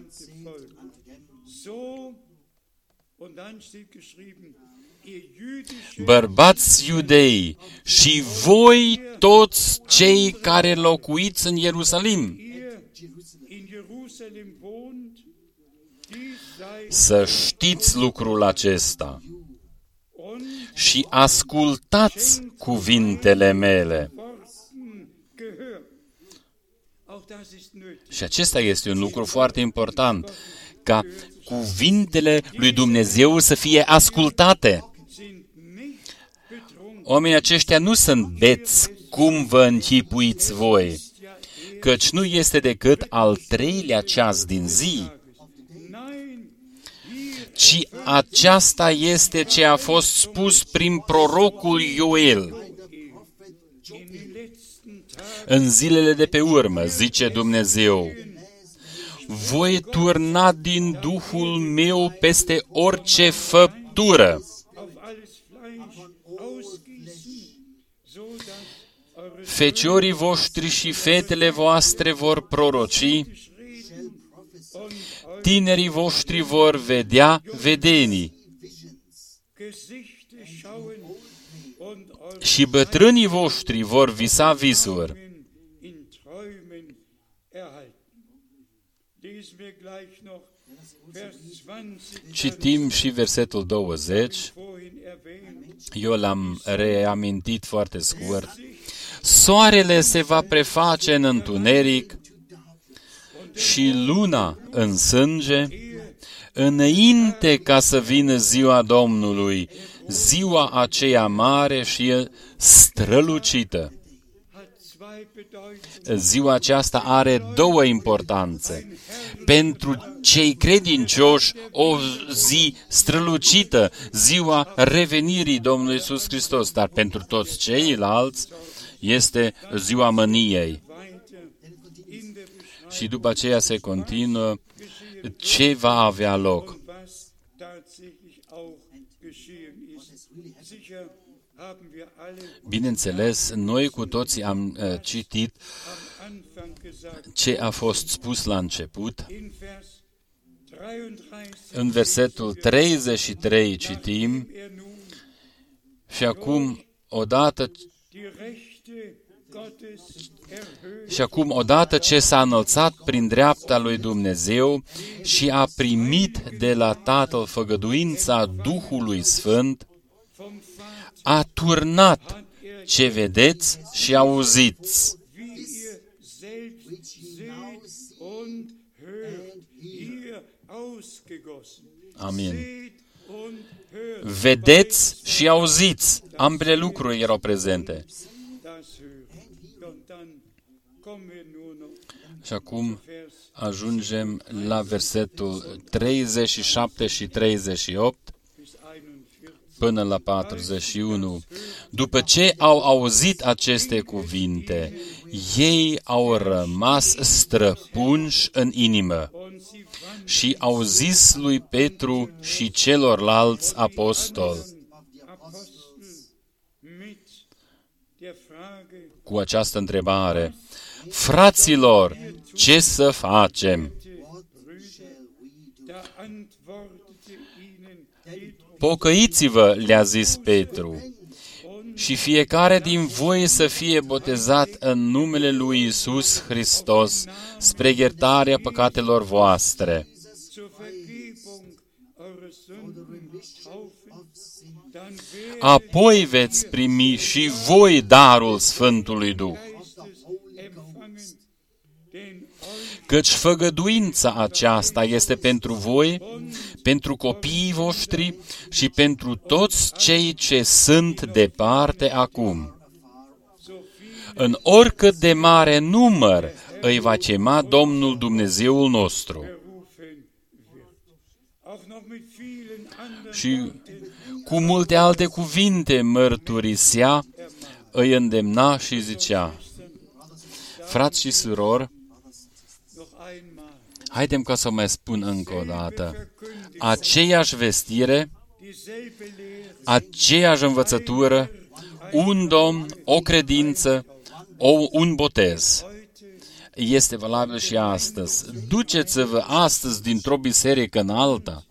bărbați iudei și voi toți cei care locuiți în Ierusalim, să știți lucrul acesta și ascultați cuvintele mele. Și acesta este un lucru foarte important, ca cuvintele lui Dumnezeu să fie ascultate. Oamenii aceștia nu sunt beți, cum vă închipuiți voi, căci nu este decât al 3-lea ceas din zi, ci aceasta este ce a fost spus prin prorocul Ioel. În zilele de pe urmă, zice Dumnezeu, voi turna din Duhul meu peste orice făptură. Feciorii voștri și fetele voastre vor proroci, tinerii voștri vor vedea vedenii și bătrânii voștri vor visa visuri. Citim și versetul 20, eu l-am reamintit foarte scurt. Soarele se va preface în întuneric și luna în sânge, înainte ca să vină ziua Domnului, ziua aceea mare și strălucită. Ziua aceasta are două importanțe. Pentru cei credincioși, o zi strălucită, ziua revenirii Domnului Iisus Hristos, dar pentru toți ceilalți este ziua mâniei. Și după aceea se continuă ce va avea loc. Bineînțeles, noi cu toții am citit ce a fost spus la început. În versetul 33 citim: și acum, odată ce s-a înălțat prin dreapta lui Dumnezeu și a primit de la Tatăl făgăduința Duhului Sfânt, a turnat ce vedeți și auziți. Amin. Vedeți și auziți. Ambele lucruri erau prezente. Și acum ajungem la versetul 37 și 38 până la 41. După ce au auzit aceste cuvinte, ei au rămas străpunși în inimă și au zis lui Petru și celorlalți apostoli: cu această întrebare: fraților, ce să facem? Pocăiți-vă, le-a zis Petru, și fiecare din voi să fie botezat în numele lui Iisus Hristos spre iertarea păcatelor voastre. Apoi veți primi și voi darul Sfântului Duh. Căci făgăduința aceasta este pentru voi, pentru copiii voștri și pentru toți cei ce sunt departe acum. În oricât de mare număr îi va chema Domnul Dumnezeul nostru. Și cu multe alte cuvinte mărturisea, îi îndemna și zicea: frați și surori, haidem ca să mai spun încă o dată, aceeași vestire, aceeași învățătură, un Domn, o credință, un botez. Este valabil și astăzi. Duceți-vă astăzi dintr-o biserică în alta.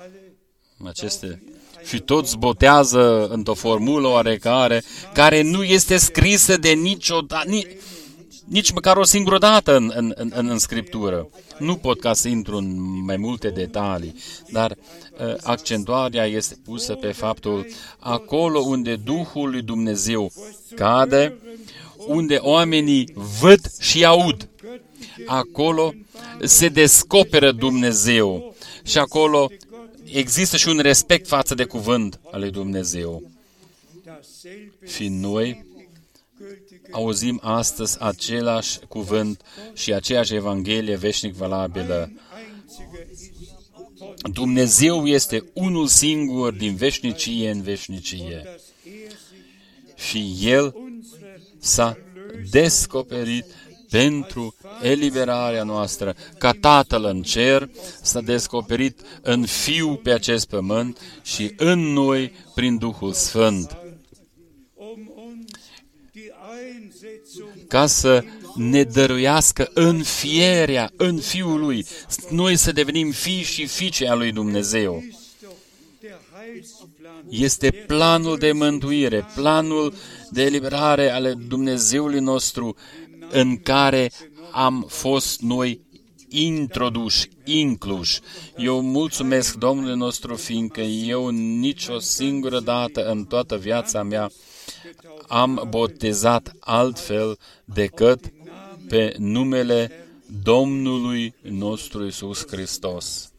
Și toți botează într-o formulă oarecare, care nu este scrisă de nici măcar o singură dată în Scriptură. Nu pot ca să intru în mai multe detalii, dar accentuarea este pusă pe faptul acolo unde Duhul lui Dumnezeu cade, unde oamenii văd și aud, acolo se descoperă Dumnezeu și acolo există și un respect față de cuvânt al lui Dumnezeu. Și noi auzim astăzi același cuvânt și aceeași Evanghelie veșnic valabilă. Dumnezeu este unul singur din veșnicie în veșnicie. Și El s-a descoperit pentru eliberarea noastră. Ca Tatăl în cer s-a descoperit în Fiul pe acest pământ și în noi prin Duhul Sfânt. Ca să ne dăruiască înfierea în Fiul Lui, noi să devenim fii și fiice a lui Dumnezeu. Este planul de mântuire, planul de eliberare ale Dumnezeului nostru în care am fost noi introduși, incluși. Eu mulțumesc Domnului nostru, fiindcă eu nici o singură dată în toată viața mea am botezat altfel decât pe numele Domnului nostru Iisus Hristos.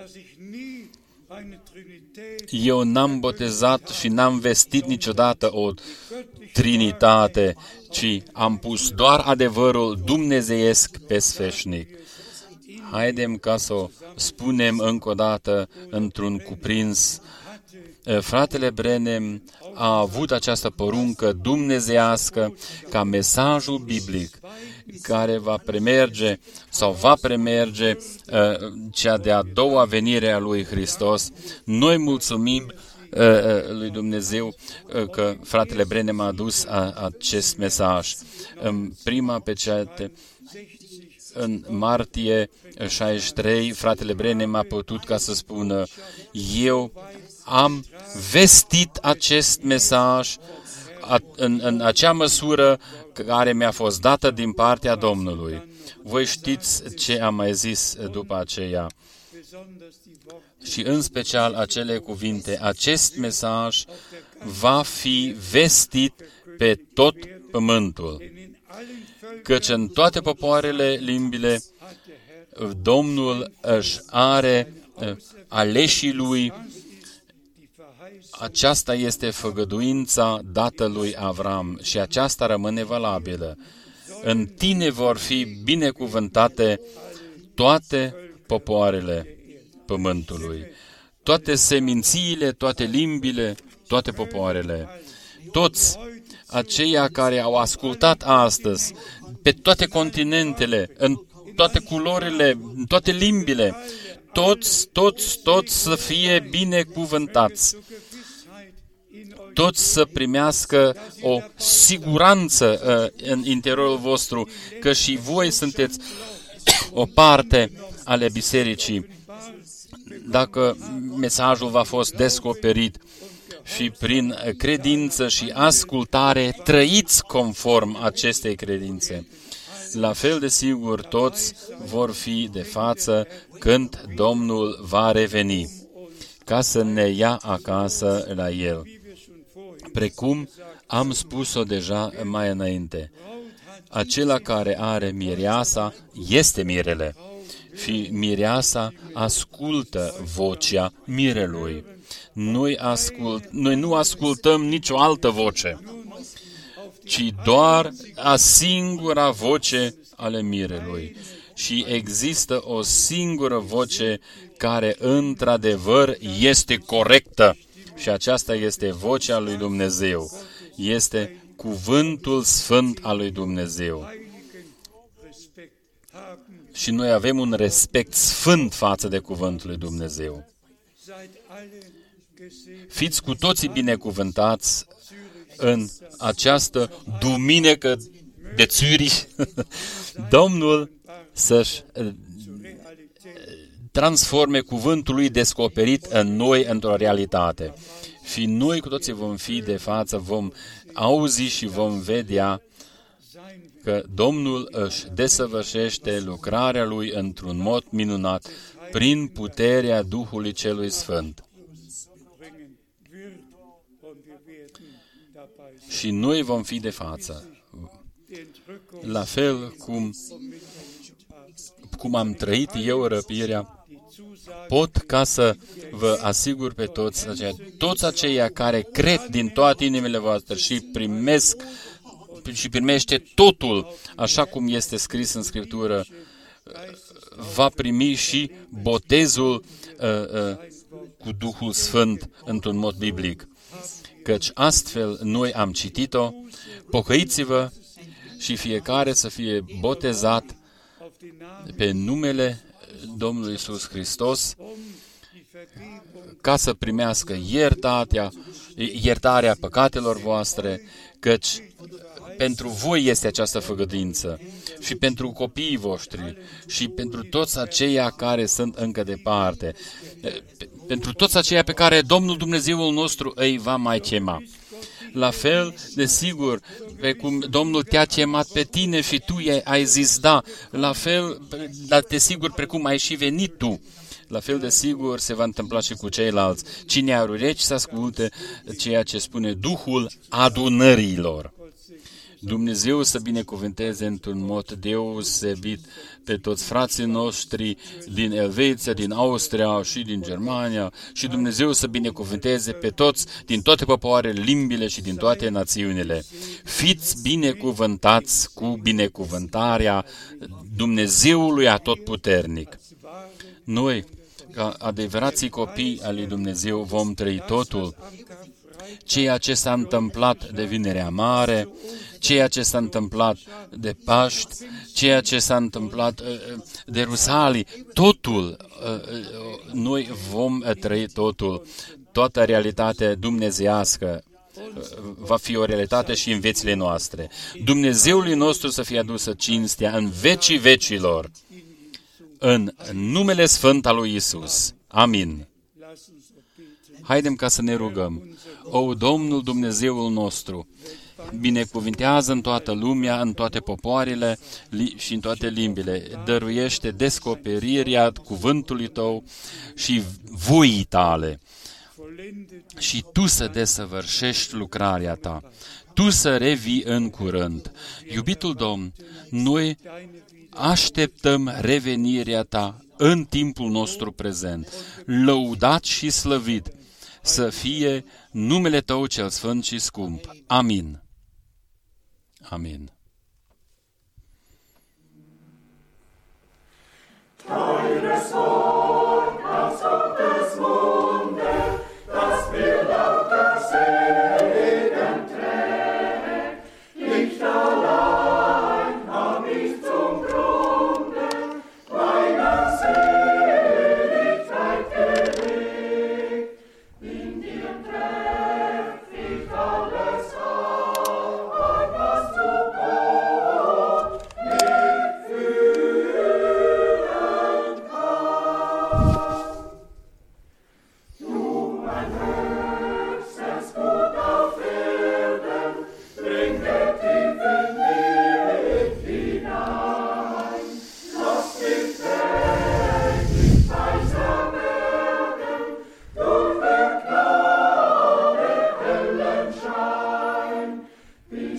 Eu n-am botezat și n-am vestit niciodată o Trinitate, ci am pus doar adevărul dumnezeiesc pe sfeșnic. Haidem ca să o spunem încă o dată într-un cuprins. Fratele Branham a avut această poruncă dumnezeiască ca mesajul biblic care va premerge cea de-a doua venire a lui Hristos. Noi mulțumim lui Dumnezeu că fratele Branham a adus acest mesaj. În prima peceate, în martie 63, fratele Branham a putut ca să spună: eu am vestit acest mesaj în acea măsură care mi-a fost dată din partea Domnului. Voi știți ce am mai zis după aceea. Și în special acele cuvinte: acest mesaj va fi vestit pe tot pământul, căci în toate popoarele, limbile, Domnul își are aleșii Lui. Aceasta este făgăduința dată lui Avram și aceasta rămâne valabilă. În tine vor fi binecuvântate toate popoarele pământului, toate semințiile, toate limbile, toate popoarele. Toți aceia care au ascultat astăzi, pe toate continentele, în toate culorile, în toate limbile, toți să fie binecuvântați. toți să primească o siguranță în interiorul vostru, că și voi sunteți o parte ale bisericii. Dacă mesajul v-a fost descoperit și prin credință și ascultare trăiți conform acestei credințe, la fel de sigur toți vor fi de față când Domnul va reveni, ca să ne ia acasă la El. Precum am spus-o deja mai înainte, acela care are mireasa este mirele și mireasa ascultă vocea mirelui. Noi nu ascultăm nicio altă voce, ci doar a singura voce ale mirelui. Și există o singură voce care într-adevăr este corectă. Și aceasta este vocea lui Dumnezeu. Este cuvântul sfânt al lui Dumnezeu. Și noi avem un respect sfânt față de cuvântul lui Dumnezeu. Fiți cu toții binecuvântați în această duminică de Zürich. Domnul să-și transforme cuvântul lui descoperit în noi într-o realitate. Și noi cu toții vom fi de față, vom auzi și vom vedea că Domnul își desăvârșește lucrarea lui într-un mod minunat prin puterea Duhului Celui Sfânt. Și noi vom fi de față. La fel cum am trăit eu răpirea, pot ca să vă asigur pe toți aceia care cred din toate inimile voastre și primește totul, așa cum este scris în Scriptură, va primi și botezul cu Duhul Sfânt într-un mod biblic. Căci astfel noi am citit-o, pocăiți-vă și fiecare să fie botezat pe numele Domnului Iisus Hristos, ca să primească iertarea păcatelor voastre, căci pentru voi este această făgăduință și pentru copiii voștri și pentru toți aceia care sunt încă departe, pentru toți aceia pe care Domnul Dumnezeul nostru îi va mai chema. La fel, desigur, pe cum Domnul te-a chemat pe tine și tu ai zis da, la fel, dar desigur, precum ai și venit tu, la fel de sigur se va întâmpla și cu ceilalți. Cine are urechi să asculte ceea ce spune Duhul adunărilor. Dumnezeu să binecuvânteze într-un mod deosebit pe toți frații noștri din Elveția, din Austria și din Germania și Dumnezeu să binecuvânteze pe toți din toate popoarele, limbile și din toate națiunile. Fiți binecuvântați cu binecuvântarea Dumnezeului Atotputernic. Noi, ca adevărații copii al lui Dumnezeu, vom trăi totul. Ceea ce s-a întâmplat de Vinerea Mare, ceea ce s-a întâmplat de Paști, ceea ce s-a întâmplat de Rusalii, totul, noi vom trăi totul. Toată realitatea dumnezeiască va fi o realitate și în viețile noastre. Dumnezeului nostru să fie adusă cinstea în vecii vecilor, în numele Sfânt al lui Iisus. Amin. Haidem ca să ne rugăm. O, Domnul Dumnezeul nostru, binecuvintează în toată lumea, în toate popoarele și în toate limbile. Dăruiește descoperirea cuvântului Tău și voii Tale. Și Tu să desăvârșești lucrarea Ta. Tu să revii în curând. Iubitul Domn, noi așteptăm revenirea Ta în timpul nostru prezent. Lăudat și slăvit să fie numele Tău cel sfânt și scump. Amin. Amin. Teures Wort, das Haupt des Mundes, das wir lauter Segen trägt. Nicht allein hab ich zum Grunde meiner Seligkeit gelegt. In dir treff ich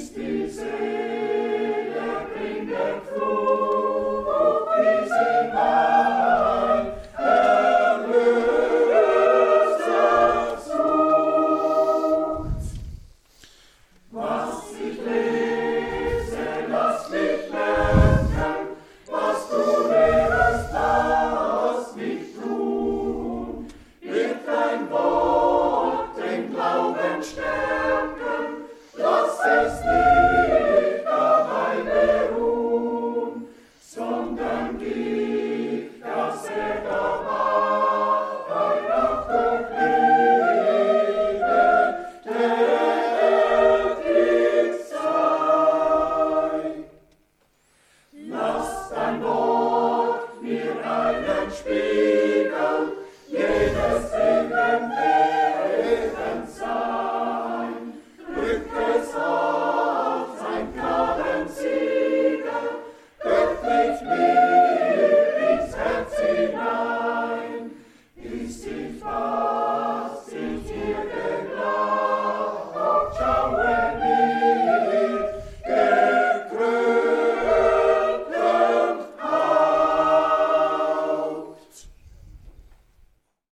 ist diese